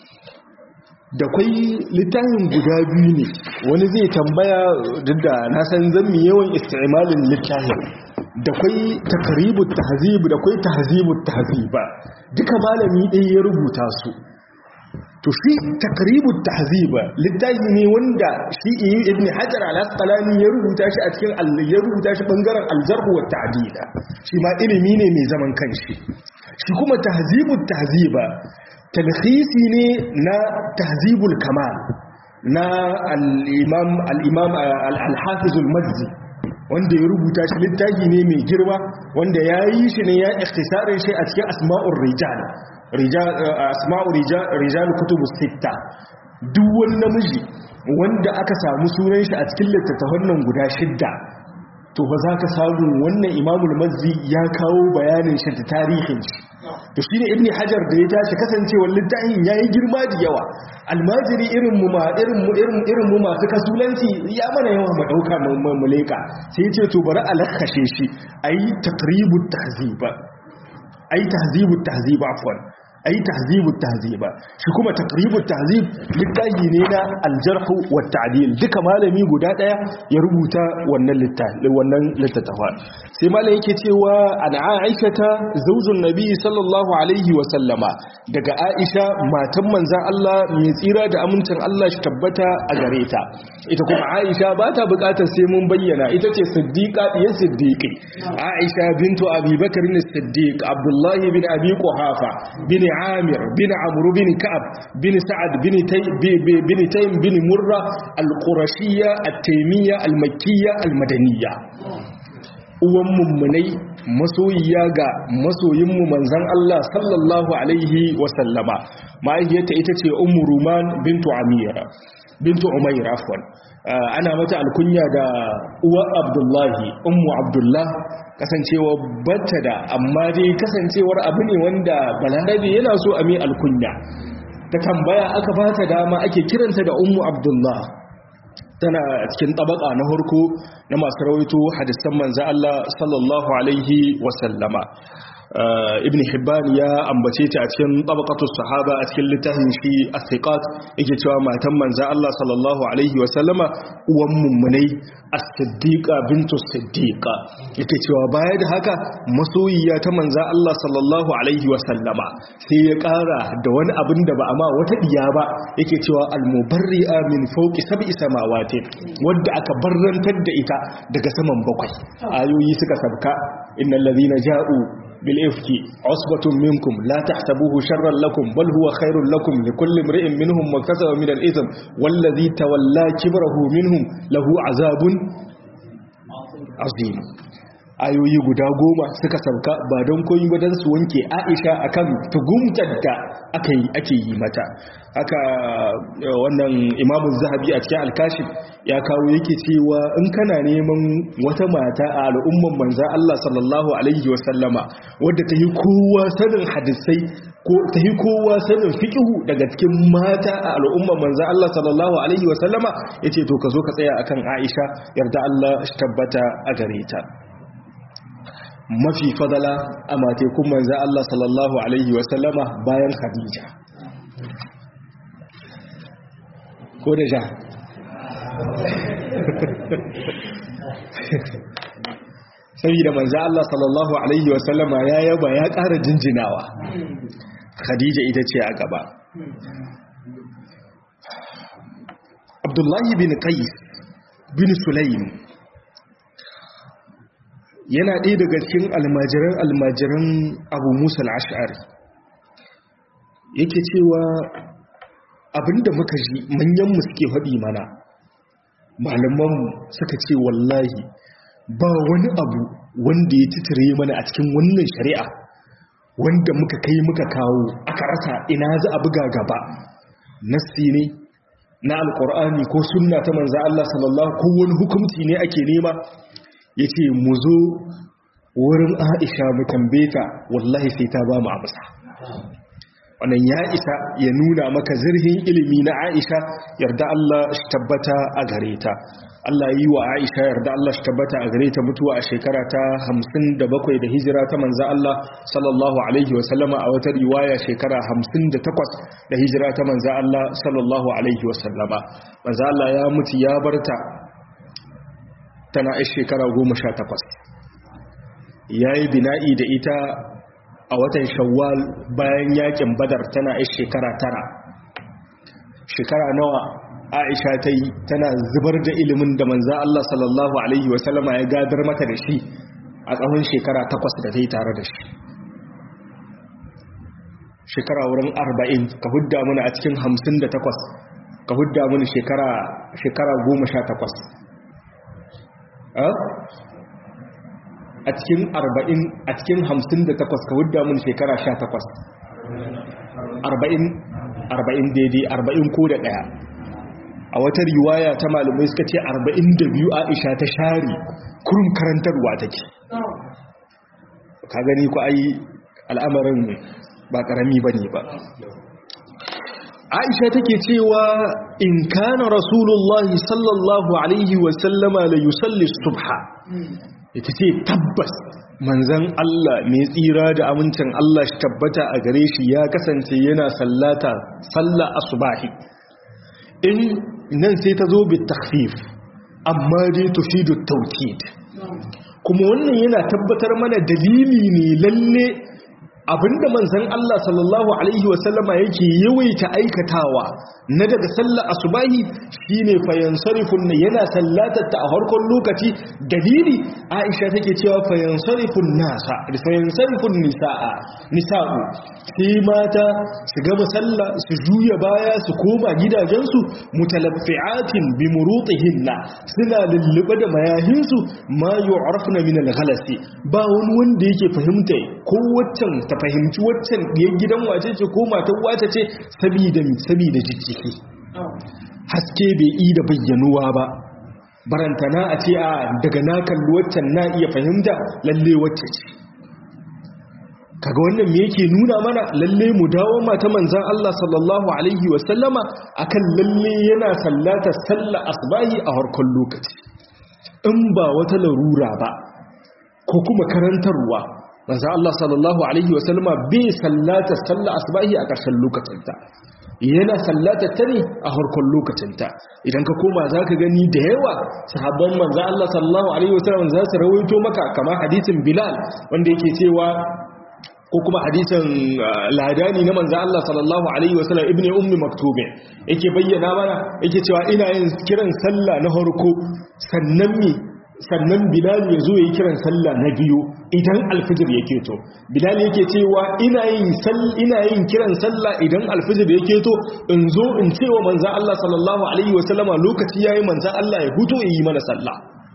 Speaker 1: da kwai littafin guda biyu ne wani zai tambaya duk da na san zan mi yawan istimalin littafin da kwai takribut tahzib da kwai tahzibut tahziba duka malami ɗaya ya rubuta su. to shi takribut tahziba littafi ne wanda shi ibn hajar al-asqalani ya rubuta shi a cikin ya rubuta shi bangaren al-jarh wa ta'dil shi ma ilimi ne mai zaman kanshi. shi kuma tahzibut tahziba talkhisi ne na tahzibul kamal na al-imam al-imam al-hafiz al-mazzi wanda ya rubuta shi littafi ne mai girma wanda ya yi shi ne ya ikhtisarin shi a cikin asma'ur rijal rijal asma'ur rijal rijal kutubus sitta. duk wani namiji wanda aka samu sunan shi a cikin littattafan nan guda shidda to ba za ka samu wannan imamul mazzi ya kawo bayanin shi da tarihin shi. to shine ibn hajar da ya tashi kasancewar littafin yayi girma da yawa almajiri irin mu ma irin mu irin irin mu masu kasulanci ya mana yawa mu dauka mu leka sai ya ce to bari a lakkashe shi ayi taqribut tahzib ayi tahzibut tahzib afwan ayi tahzibut tahzib shi kuma taqribut tahzib littafi ne na al-jarh wa ta'dil duka malami guda daya ya rubuta wannan littafi wannan littafa. sai malai yake cewa an Aisha ta zaujun nabi sallallahu alaihi wa sallama daga Aisha matan manzon Allah mai tsira da amincin Allah shi tabbata a gare ta. ita kuma Aisha ba ta bukatar sai mun bayyana ita ce siddiqa diyar siddiqi Aisha bintu Abi Bakr as-Siddiq Abdullah bin Abi Quhafa bin Amir bin Amr bin Ka'ab bin Sa'ad bin Tay bin Taym bin Murra al-Qurashiyya at-Taymiyya al-Makkiyya al-Madaniyya. uwan mummunai masoyiya ga masoyinmu manzan Allah sallallahu alaihi wasallama ma'aikiyarta ita ce ummu ruman bintu amira bintu umair afwan ana mata alkunya da uwa abdullahi ummu abdullah kasancewa bata da amma dai kasancewar abu ne wanda balarabe yana so a mai alkunya ta tambaya aka bata dama ake kiranta da ummu abdullah. tana cikin tabaka na harko na masu rawaito hadisan manzo Allah sallallahu alaihi wasallama. ibn hibban ya ambace ta a cikin tabaqatus sahaba a cikin littafin shi as-siqat yake cewa matan manzo Allah sallallahu alaihi wasallama uwan mummunai as-siddiqa bintu siddiqa yake cewa baya da haka masoyiya ta manzo Allah sallallahu alaihi wasallama sai ya kara da wani abin da ba a ma wata diya ba yake cewa al-mubarri'a min fawqi sab'i samawati wanda aka barrantar da ita daga saman bakwai. ayoyi suka sabka innal ladhina ja'u بالإفك عصبة منكم لا تحسبوه شرا لكم بل هو خير لكم لكل امرئ منهم ما اكتسب من الإثم والذي تولى كبره منهم له عذاب عظيم. ayoyi guda goma suka sauka ba don koyi ba don su wanke Aisha akan tugumtar da aka yi ake yi mata. haka wannan Imamu Zahabi a cikin Al-Kashif ya kawo yake cewa in kana neman wata mata a al'umman manzo Allah sallallahu alaihi wasallama wadda ta yi kowa sanin hadisai ko ta yi kowa sanin fiqhu daga cikin mata a al'umman manzo Allah sallallahu alaihi wasallama yace to ka zo ka tsaya akan Aisha yarda Allah shi tabbata a gare ta. mafi fadala a matekun manzo Allah sallallahu alaihi wasallama bayan Khadija ko da ja. saboda manzo Allah sallallahu alaihi wasallama ya yaba ya ƙara jinjinawa. Khadija ita ce a gaba. Abdullahi bin Qais bin Sulaim yana ɗaya daga cikin almajiran almajiran Abu Musa al-Ash'ari, yake cewa abinda muka ji manyanmu suke faɗi mana, malamanmu suka ce wallahi ba wani abu wanda ya titire mana a cikin wannan shari'a wanda muka kai muka kawo aka rasa ina za a buga gaba, nassi ne na alkur'ani ko sunna ta manzo Allah sallallahu ko wani hukunci ne ake nema, yace mu zo wurin Aisha mu tambeta wallahi sai ta ba mu amsa. Wannan ya isa ya nuna maka zirhin ilimi na Aisha, yarda Allah shi tabbata a gare ta. Allah yi wa Aisha yarda Allah shi tabbata a gare ta mutuwa a shekara ta hamsin da bakwai da hijira ta manzo Allah sallallahu alaihi wa sallama, a wata riwaya shekara hamsin da takwas da hijira ta manzo Allah sallallahu alaihi wa sallama. Manzo Allah ya mutu ya barta tana a shekara goma sha takwas. Yayi bina'i da ita a watan Shawwal bayan yakin Badar tana a shekara tara. Shekara nawa Aisha ta yi tana zubar da ilimin da manzo Allah sallallahu alaihi wasallama ya gadar mata da shi a tsawon shekara takwas da ta yi tare da shi. Shekara wurin arba'in ka hudda mana a cikin hamsin da takwas, ka hudda mana shekara shekara goma sha takwas. A cikin arba'in a cikin hamsin da takwas ka hudda mana shekara sha takwas. arba'in arba'in daidai, arba'in ko da ɗaya. A wata riwaya ta malamai suka ce arba'in da biyu Aisha ta share kurum karantarwa take. Ka gani ku ai al'amarin ba karami bane ba. Aisha take cewa in kana Rasulullahi sallallahu alaihi wa sallama la yusalli subha, ita ce tabbas manzon Allah mai tsira da amincin Allah shi tabbata a gare shi ya kasance yana sallata sallah asubahi. In nan sai ta zo bi takhfif amma dai tufidu tawkid, kuma wannan yana tabbatar mana dalili ne lalle abinda manzon Allah sallallahu alaihi wasallama yake yawaita aikatawa na daga sallar asubahi shine fayansarifun yana sallatar ta a harkon lokaci. Dalili Aisha take cewa fayansarifun nasa da fayansarifun nisaa nisa'u, sai mata su gama sallah su juya baya su koma gidajensu mutalaffi'atin bi murutihinna, suna lullube da mayahinsu ma yu'rafna min al-ghalasi, ba wani wanda yake fahimta ko waccan ta fahimci waccan ɗiyar gidan wace ce ko matan wace ce, sabida sabida jijjiki haske bai yi da bayyanuwa ba, barantana a ce a daga na kalli waccan na iya fahimta lalle wacce ce. Kaga wannan me yake nuna mana lalle mu dawo mata manzan Allah sallallahu alaihi wasallama akan lalle yana sallata sallar asbahi a harkon lokaci, in ba wata larura ba ko kuma karantarwa. manzan Allah sallallahu alaihi wasallama bai sallata sallar asbahi a ƙarshen lokacinta, yana sallata ta ne a harkon lokacinta. Idan ka koma za ka gani da yawa sahabban manzan Allah sallallahu alaihi wasallam za su rawaito maka kama hadisin Bilal wanda yake cewa, ko kuma hadisin ladani na manzan Allah sallallahu alaihi wasallam ibn ummi maktube yake bayyana mana, yake cewa ina yin kiran sallah na harko sannan mi sannan Bilal ya zo yi kiran sallah na biyu idan alfijir ya keto. Bilal yake cewa ina yin ina yin kiran sallah idan alfijir ya keto, in zo in cewa manzan Allah sallallahu alaihi wasallama lokaci yayi manzan Allah ya huto yi mana sallah.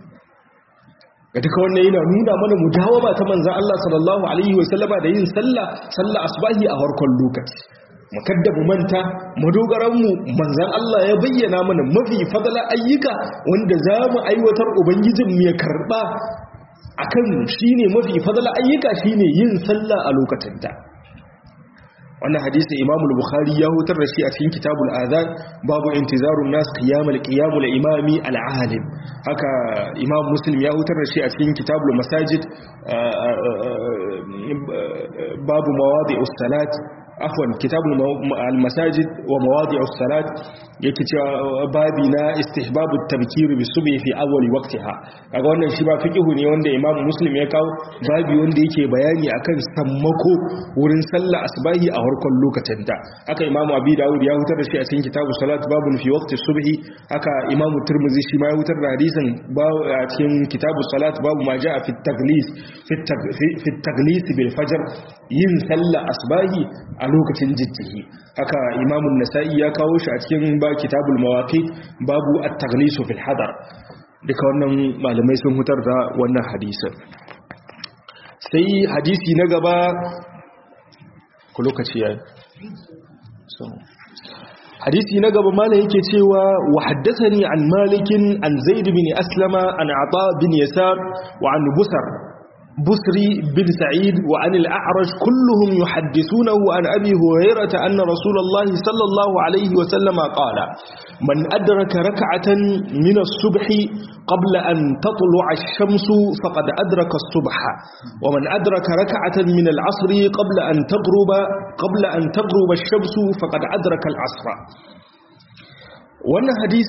Speaker 1: Ga duka wannan yana nuna mana mudawama ta manzan Allah sallallahu alaihi wasallama da yin sallah sallah asbahi a harkon lokaci. Makadda mu manta madogaranmu manzan Allah ya bayyana mana mafi fadala ayyuka wanda za mu aiwatar ubangijinmu ya karba akan shine mafi fadala ayyuka shine yin sallah a lokacinta. Wannan hadisi Imam al-Bukhari ya hutar da shi a cikin Kitabul Adhan, babu intizarun nas qiyamul qiyamul imami al-alim. Haka Imam Muslim ya hutar da shi a cikin Kitabul Masajid, babu mawadi'us salat afwan kitabul al-masajid wa mawadi'us salat yake cewa babi na istihbabu tabkir bi subhi fi awwal waqtiha kaga wannan shi ba fiqhu ne wanda Imam Muslim ya kawo babi wanda yake bayani akan sammako wurin sallah asbahi a farkon lokacin ta haka Imam Abi Dawud ya hutar da shi a cikin kitabus salat babun fi waqti subhi haka Imam Tirmidhi shi ma ya hutar da hadisin a cikin kitabus salat babu ma jaa fi at-taghlis fi at-taghlis bil fajr yin sallah asbahi a lokacin jijjihi haka Imam An-Nasa'i ya kawo shi a cikin ba kitabul mawaqit babu at-taghlis fil hadar duka wannan malamai sun hutar da wannan hadisin sai hadisi na gaba ku lokaci ya so hadisi na gaba malai yake cewa wa haddathani an malikin an zaid bin aslama an ata bin yasar wa an busar بسري بن سعيد وعن الأعرج كلهم يحدثونه عن أبي هريرة أن رسول الله صلى الله عليه وسلم قال من أدرك ركعة من الصبح قبل أن تطلع الشمس فقد أدرك الصبح ومن أدرك ركعة من العصر قبل أن تغرب قبل أن تغرب الشمس فقد أدرك العصر. وأن حديث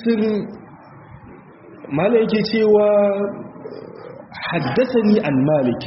Speaker 1: ما لقيتي و حدثني عن مالك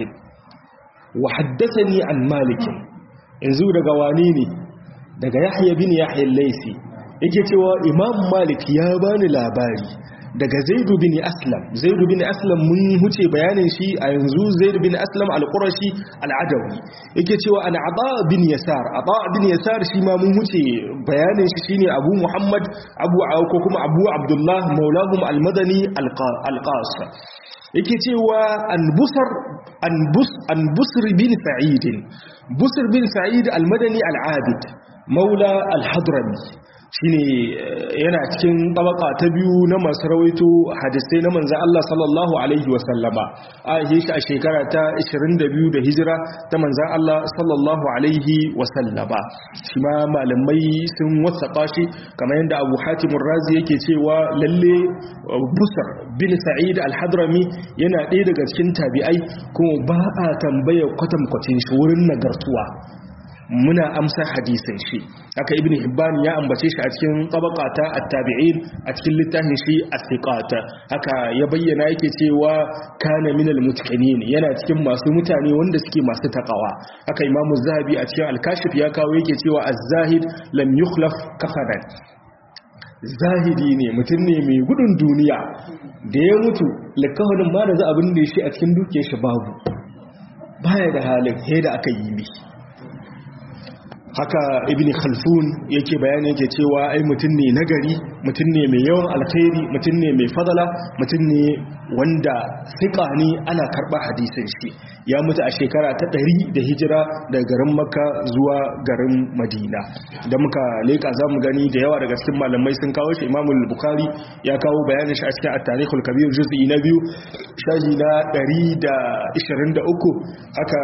Speaker 1: وحدثني عن مالك yanzu daga wani ne daga Yahya bin Yahya al-Laysi yake cewa Imam Malik ya bani labari daga Zaid bin Aslam Zaid bin Aslam mun huce bayanin shi a yanzu Zaid bin Aslam al-Qurashi al-Adawi yake cewa ana Ata bin Yasar Ata bin Yasar shi ma mun huce bayanin shi shine Abu Muhammad Abu ko kuma Abu Abdullah maulahum al-Madani al-Qas yake cewa an busar an bus an busr bin sa'id busr bin sa'id al-madani al-abid maula al-hadrami shine yana cikin tabaka ta biyu na masu rawaito hadisai na manzo Allah sallallahu alaihi wa sallama a shi a shekara ta ishirin da biyu da hijira ta manzo Allah sallallahu alaihi wa sallama shi ma malamai sun wasaka shi kamar yadda Abu Hatim ar-Razi yake cewa lalle Busr bin Sa'id al-Hadrami yana ɗaya daga cikin tabi'ai kuma ba a tambaya kwatankwacin shi wurin nagartuwa muna amsa hadisin shi haka Ibn Hibban ya ambace shi a cikin tabaqata at-tabi'in a cikin littafin shi as-siqat haka ya bayyana yake cewa kana minal mutqinin yana cikin masu mutane wanda suke masu takawa haka Imam Az-Zahabi a cikin al-Kashif ya kawo yake cewa az-zahid lam yukhlaf kafadan zahidi ne mutum ne mai gudun duniya da ya mutu lakawarin ma da za abin da shi a cikin dukiyar shi babu baya da halin sai da aka yi mishi haka ibn Khaldun yake bayani yake cewa ai mutum ne nagari mutum ne mai yawan alkhairi mutum ne mai fadala mutum ne wanda fiqa ne ana karba hadisin shi ya mutu a shekara ta ɗari da hijira daga garin Makka zuwa garin Madina da muka leka zamu gani da yawa daga cikin malamai sun kawo shi Imam al-Bukhari ya kawo bayanin shi a cikin at-Tarikh al-Kabir juz'i na biyu shaji na ɗari da ishirin da uku haka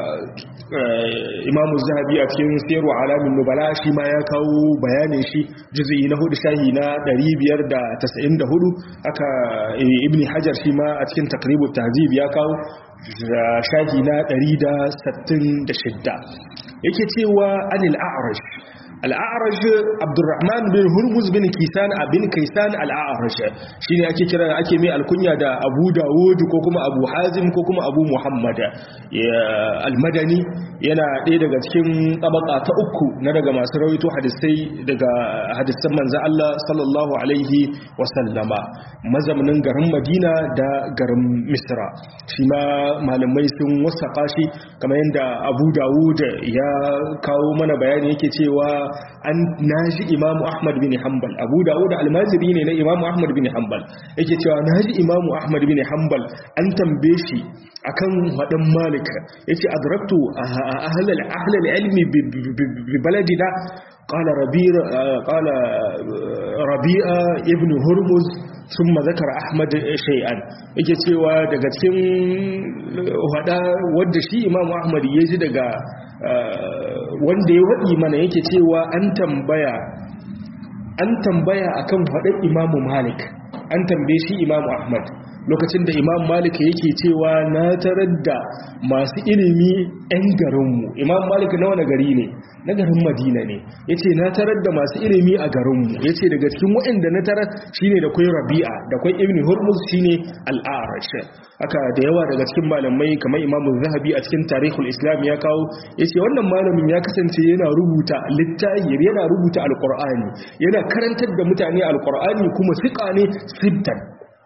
Speaker 1: Imam Az-Zahabi a cikin Siyar alamin nubala shi ma ya kawo bayanin shi juz'i na hudu shahi na ɗari biyar da tasa'in da hudu aka Ibn Hajar shi ma a cikin Taqribut Tahzib ya kawo shahi na ɗari da sittin da shida yake cewa anil a'raj al-a'raj Abdurrahman bin Hurmuz bin Kisan bin Kaysan al-a'raj shine ake kira ake mai alkunya da Abu Dawud ko kuma Abu Hazim ko kuma Abu Muhammad al-Madani yana ɗaya daga cikin tabaka ta uku na daga masu rawaito hadisai daga hadisan manzo Allah sallallahu alaihi wasallama mazaunin garin Madina da garin Misra shi ma malamai sun wasaka shi kamar yadda Abu Dawud ya kawo mana bayani yake cewa an naji Imam Ahmad bin Hanbal Abu Dawud al-Maziri ne na Imam Ahmad bin Hanbal yake cewa naji Imam Ahmad bin Hanbal an tambaye shi akan wadan Malik yace adraktu ahl al-ahl al-ilmi bi baladina qala rabi'a qala rabi'a ibn Hurmuz thumma zakara Ahmad shay'an yake cewa daga cikin wada wanda shi Imam Ahmad yaji daga wanda ya wadi mana yake cewa an tambaya an tambaya akan wadan Imam Malik an tambaye shi Imam Ahmad lokacin da Imam Malik yake cewa na tarar da masu ilimi ɗan garinmu. Imam Malik na wani gari ne, na garin Madina ne. Yace na tarar da masu ilimi a garinmu. Yace daga cikin waɗanda na tarar shine da kai Rabi'a, da kai Ibn Hurmuz shine Al-A'rash. Haka da yawa daga cikin malamai kamar Imam Zahabi a cikin Tarikhul Islam ya kawo, yace wannan malamin ya kasance yana rubuta littafi, yana rubuta Al-Qur'ani, yana karantar da mutane Al-Qur'ani kuma siqa ne siddan.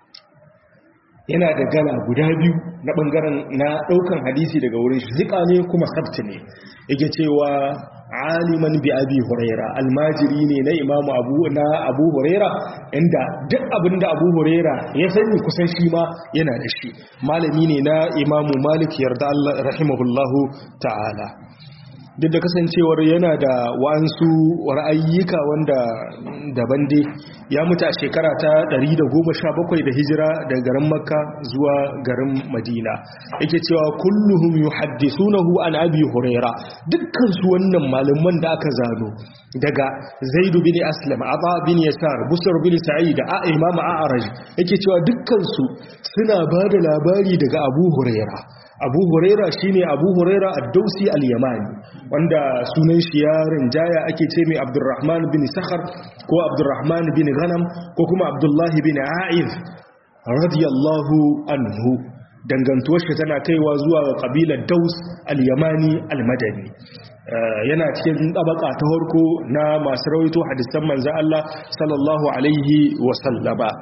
Speaker 1: Yana da gala guda biyu na bangaren na daukan hadisi daga wurin shi, siqa ne kuma sabt ne. Yake cewa aliman bi Abi Huraira, almajiri ne na Imam Abu na Abu Huraira, inda duk abinda Abu Huraira ya sani kusan shi ma yana da shi. Malami ne na Imam Malik yarda Allah rahimahullahu ta'ala. Duk da kasancewar yana da wa'ansu ra'ayyuka wanda daban dai, ya mutu a shekara ta ɗari da goma sha bakwai da hijira daga garin Makka zuwa garin Madina. Yake cewa kulluhum yuhaddisunahu an Abi Huraira, dukkan su wannan malaman da aka zano daga Zaid bin Aslam, Aba bin Yasar, Busr bin Sa'id, a Imam A'raj, yake cewa dukkan su suna bada labari daga Abu Huraira. Abu Huraira shine Abu Huraira ad-Dausi al-Yamani, wanda sunan shi ya rinjaya ake ce mai Abdurrahman bin Sakhar ko Abdurrahman bin Ghanam ko kuma Abdullah bin A'id radiyallahu anhu. Dangantuwar shi tana kaiwa zuwa ga kabilar Daus al-Yamani al-Madani. Yana cikin tabaka ta farko na masu rawaito hadisan manzo Allah sallallahu alaihi wa sallama.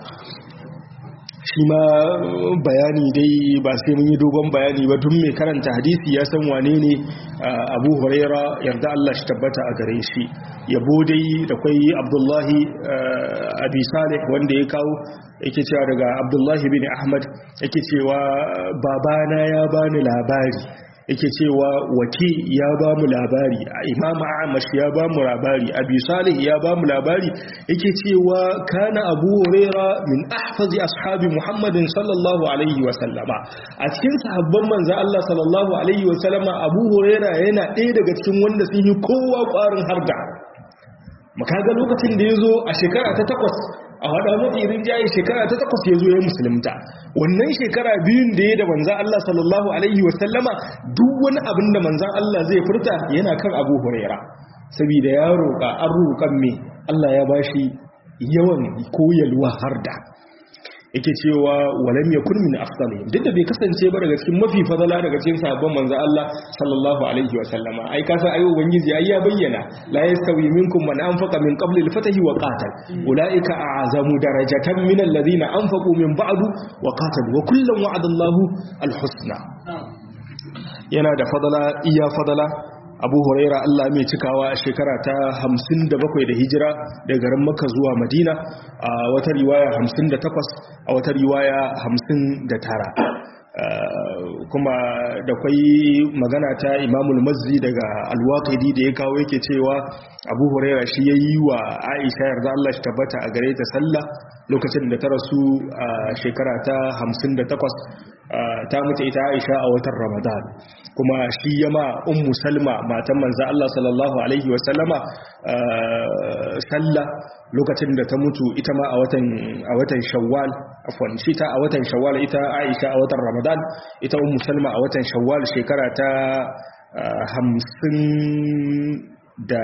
Speaker 1: Shi ma bayani dai ba sai mun yi dogon bayani ba, tun mai karanta hadisi ya san wane ne Abu Huraira yarda Allah shi tabbata a gare shi. Yabo dai da kwai Abdullahi Abi Salih wanda ya kawo, yake cewa daga Abdullahi bin Ahmad, yake cewa babana ya bani labari, yake cewa waki ya ba mu labari, Imam Amash ya ba mu labari, Abi Salih ya ba mu labari, yake cewa kana Abu Huraira min ahfazi ashabi Muhammadin sallallahu alaihi wa sallama. A cikin sahabban manzo Allah sallallahu alaihi wa sallama, Abu Huraira yana ɗaya daga cikin wanda sun yi kowa ƙwarin harda. Makaga lokacin da yazo a shekara ta takwas, a hada mafi rinjaye shekara ta takwas ya zo ya musulunta. Wannan shekara biyun da ya da manzan Allah sallallahu alaihi wasallama, duk wani abin da manzan Allah zai furta yana kan Abu Huraira, saboda ya roƙa an roƙan me Allah ya bashi yawan koyalwa har da yake cewa walam yakun min afdalihim, duk da bai kasance ba daga cikin mafi fadala daga cikin sahabban manzo Allah sallallahu alaihi wa sallama. Ai ka san ayo ubangiji ai ya bayyana la yastawi minkum man anfaqa min qabli al-fatahi wa qatal ulaika a'zamu darajatan min alladhina anfaqu min ba'du wa qatalu wa kullan wa'ada Allahu al-husna. Yana da fadala iya fadala. Abu Huraira Allah mai cikawa a shekara ta hamsin da bakwai da hijira daga garin Makka zuwa Madina, a wata riwaya hamsin da takwas, a wata riwaya hamsin da tara. Kuma da kwai magana ta Imamul Mazzi daga Al-Waqidi da ya kawo, yake cewa Abu Huraira shi ya yi wa Aisha yarda Allah shi tabbata a gare ta sallah lokacin da ta rasu a shekara ta hamsin da takwas. Ta mutu ita Aisha a watan Ramadan, kuma shi yama Ummu Salma matan manzo Allah sallallahu alaihi wasallama sallah lokacin da ta mutu ita ma a watan a watan Shawwal, afwan shi ta a watan Shawwal, ita Aisha a watan Ramadan, ita Ummu Salma a watan Shawwal shekara ta hamsin da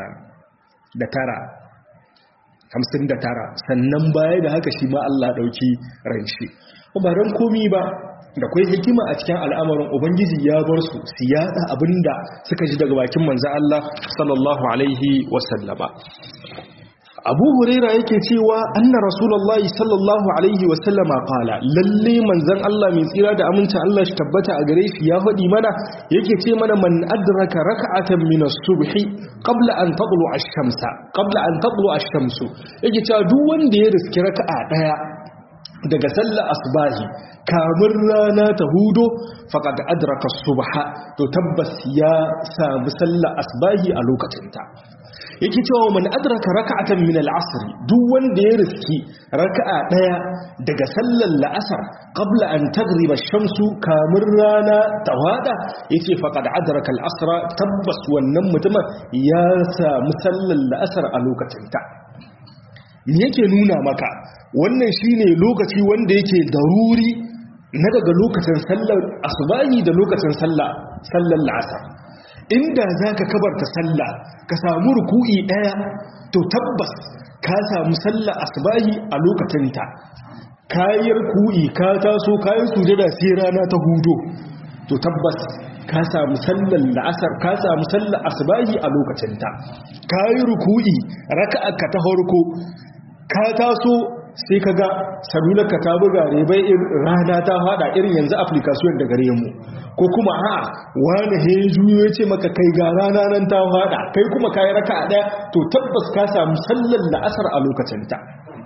Speaker 1: da tara hamsin da tara. Sannan baya da haka shi ma Allah dauki ran shi ba ran komi ba, da kwai hikima a cikin al'amarin ubangiji ya bar su su yada abinda suka ji daga bakin manzo Allah sallallahu alaihi wasallama. Abu Huraira yake cewa anna Rasulullahi sallallahu alaihi wasallama qala, lalle manzon Allah mai tsira da amincin Allah shi tabbata a gare shi ya faɗi mana, yake ce mana man adraka rak'atan min as-subhi qabla an tadlu ash-shamsa qabla an tadlu ash-shamsu, yake cewa duk wanda ya riski raka'a daya daga sallar asbahi kamar rana ta hudo, faqad adraka subha, to tabbas ya samu sallar asbahi a lokacinta. Yake cewa man adraka raka'atan min al-asr, duk wanda ya riski raka'a daya daga sallar la'asar qabla an taghriba ash-shamsu, kamar rana ta wada, yace faqad adraka al-asra, tabbas wannan mutumin ya samu sallar la'asar a lokacinta. me yake nuna maka wannan shine lokaci wanda yake daruri na daga lokacin sallar asubahi da lokacin sallah sallar la'asar. Inda zaka kabarta sallah ka samu ruku'i daya to tabbas ka samu sallar asubahi a lokacinta. Kayar ruku'i ka taso kayan sujada sai rana ta hudo to tabbas ka samu sallar la'asar ka samu sallar asubahi a lokacinta. Kayi ruku'i raka'a ka ta farko ka taso sai kaga salular ka ta buga ne bai rana ta fada irin yanzu application da gare mu, ko kuma a wani heju ya ce maka kai ga rana nan ta fada kai kuma kayi raka'a daya to tabbas ka samu sallar la'asar a lokacinta.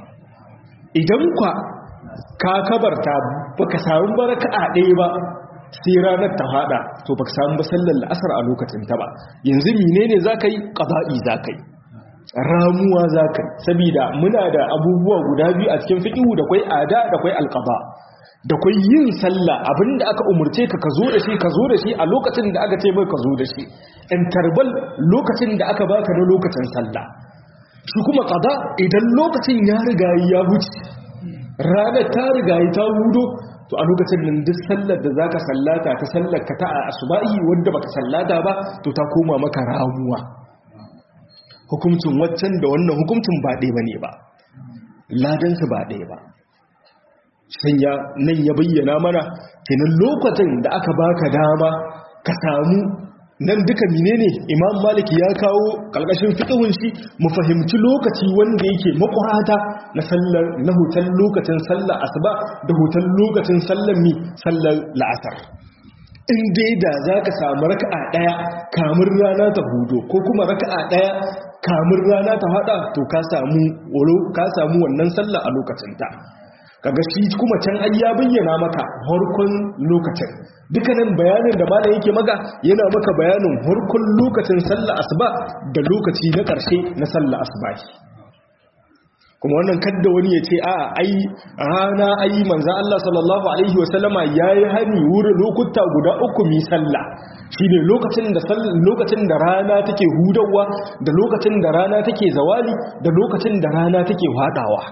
Speaker 1: Idan kwa ka kabarta baka samu baraka'a daya ba sai ranar ta fada to baka samu ba sallar la'asar a lokacin ta ba. Yanzu menene zakai? Qada'i zakai, ramuwa zakai, saboda muna da abubuwa guda biyu a cikin fiqhu, da kai ada da kai alqada. Da kai yin sallah abinda aka umurce ka ka zo da shi ka zo da shi a lokacin da aka ce mai ka zo da shi, in tarbal lokacin da aka baka na lokacin sallah. Shi kuma qada idan lokacin ya riga ya wuce, ranar ta riga ta hudo, to a lokacin nan duk sallar da zaka sallata ta sallar ka ta asubahi wanda baka sallata ba to ta koma maka ramuwa. Hukuncin waccan da wannan hukuncin ba ɗaya bane ba, ladan su ba ɗaya ba. Sanya nan ya bayyana mana kenan lokacin da aka baka dama ka samu nan duka menene Imam Maliki ya kawo kalkashin fiqhun shi mu fahimci lokaci wanda yake makwata na sallar na hutan lokacin sallar asuba da hutan lokacin sallar mi sallar la'asar. In dai da zaka samu raka'a daya kamun rana ta hudo ko kuma raka'a daya kamun rana ta hada to ka samu wolo ka samu wannan sallar a lokacin ta. Kaga shi kuma can ai ya bayyana maka harkon lokacin, dukkanin bayanin da malam yake maka yana maka bayanin harkon lokacin sallar asuba da lokaci na karshe na sallar asuba. Kuma wannan kadda wani ya ce a ai rana ai manzo Allah sallallahu alaihi wasallama yayi hani wurin lokuta guda uku mi sallah, shine lokacin da lokacin da rana take hudawa, da lokacin da rana take zawali, da lokacin da rana take hadawa.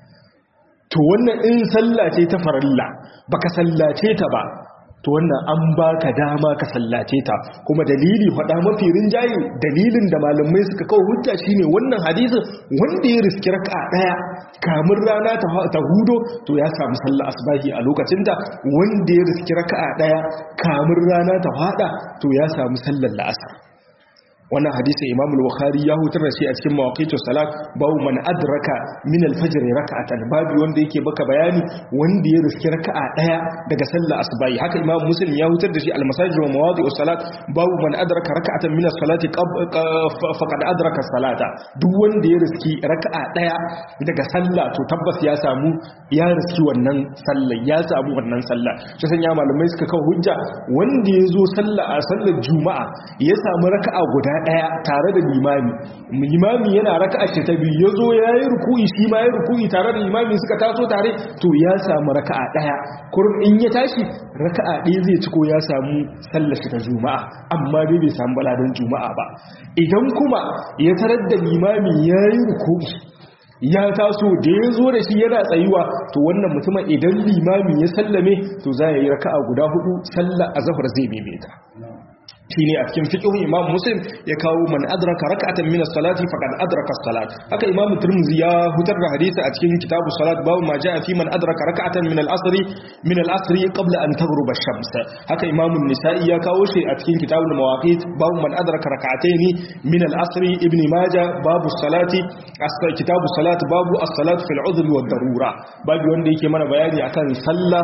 Speaker 1: To wannan in sallace ta farilla baka sallace ta ba to wannan an baka dama ka sallace ta, kuma dalili faɗa mafi rinjaye dalilin da malamai suka kawo hujja shine wannan hadisin wanda ya riski raka'a daya kamun rana ta hudo to ya samu sallar asbahi a lokacin ta, wanda ya riski raka'a daya kamun rana ta fada to ya samu sallar la'asar. Wannan hadisi Imam al-Bukhari ya hutar da shi a cikin mawaqitus salat, babu man adraka min al-fajr rak'atan, babu wanda yake baka bayani wanda ya riski raka'a daya daga sallar asbahi. Haka Imam Muslim ya hutar da shi al-masajid wa mawadi'us salat, babu man adraka rak'atan min as-salati faqad adraka as-salata, duk wanda ya riski raka'a daya daga sallah to tabbas ya samu ya riski wannan sallar ya samu wannan sallah. Sai sanya malamai suka kawo hujja wanda ya zo sallah a sallar juma'a ya samu raka'a guda daya tare da limami, limami yana raka'a ta biyu yazo yayi ruku'i shi ma yayi ruku'i tare da limami suka taso tare to ya samu raka'a daya, kurum in ya tashi raka'a ɗaya zai ci ko ya samu sallar shi ta juma'a, amma dai bai samu baladan juma'a ba. Idan kuma ya tarar da limami yayi ruku'i ya taso da ya zo da shi yana tsayuwa to wannan mutumin idan limami ya sallame to za ya yi raka'a guda hudu, sallar azhar zai maimaita. shine a cikin fiqh Imam Muslim ya kawo man adraka rak'atan min as-salati faqad adraka as-salat. Haka Imam Tirmidhi ya hutar da hadisi a cikin kitabu salat, babu ma jaa fi man adraka rak'atan min al-asr min al-asr qabla an taghruba ash-shams. Haka Imam An-Nisa'i ya kawo shi a cikin kitabul mawaqit, babu man adraka rak'atayn min al-asr. Ibn Majah babu salati asal kitabu salat, babu as-salat fi al-udhr wa ad-darura, babu wanda yake mana bayani akan sallah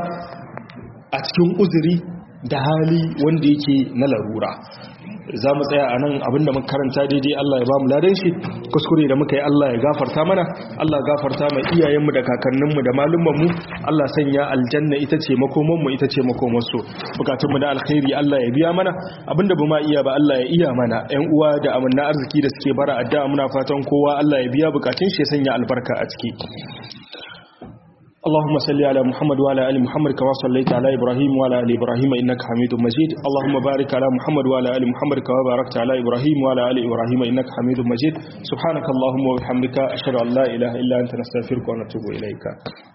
Speaker 1: a cikin uzuri da hali wanda yake na larura. Za mu tsaya a nan, abinda muka karanta daidai Allah ya ba mu ladan shi, kuskure da muka yi Allah ya gafarta mana, Allah ya gafarta mai iyayenmu da kakanninmu da malumanmu, Allah sanya aljanna ita ce makomanmu ita ce makomansu, bukatunmu da alkhairi Allah ya biya mana, abinda ba ma iya ba Allah ya iya mana. Ƴan uwa da amanna arziki da suke bara addu'a muna fatan kowa Allah ya biya bukatun shi ya sanya albarka a ciki. اللهم صل على محمد وعلى ال محمد كما صليت على ابراهيم وعلى ال ابراهيم انك حميد مجيد اللهم بارك على محمد وعلى ال محمد كما باركت على ابراهيم وعلى ال ابراهيم انك حميد مجيد سبحانك اللهم وبحمدك اشهد ان لا اله الا انت نستغفرك ونتوب اليك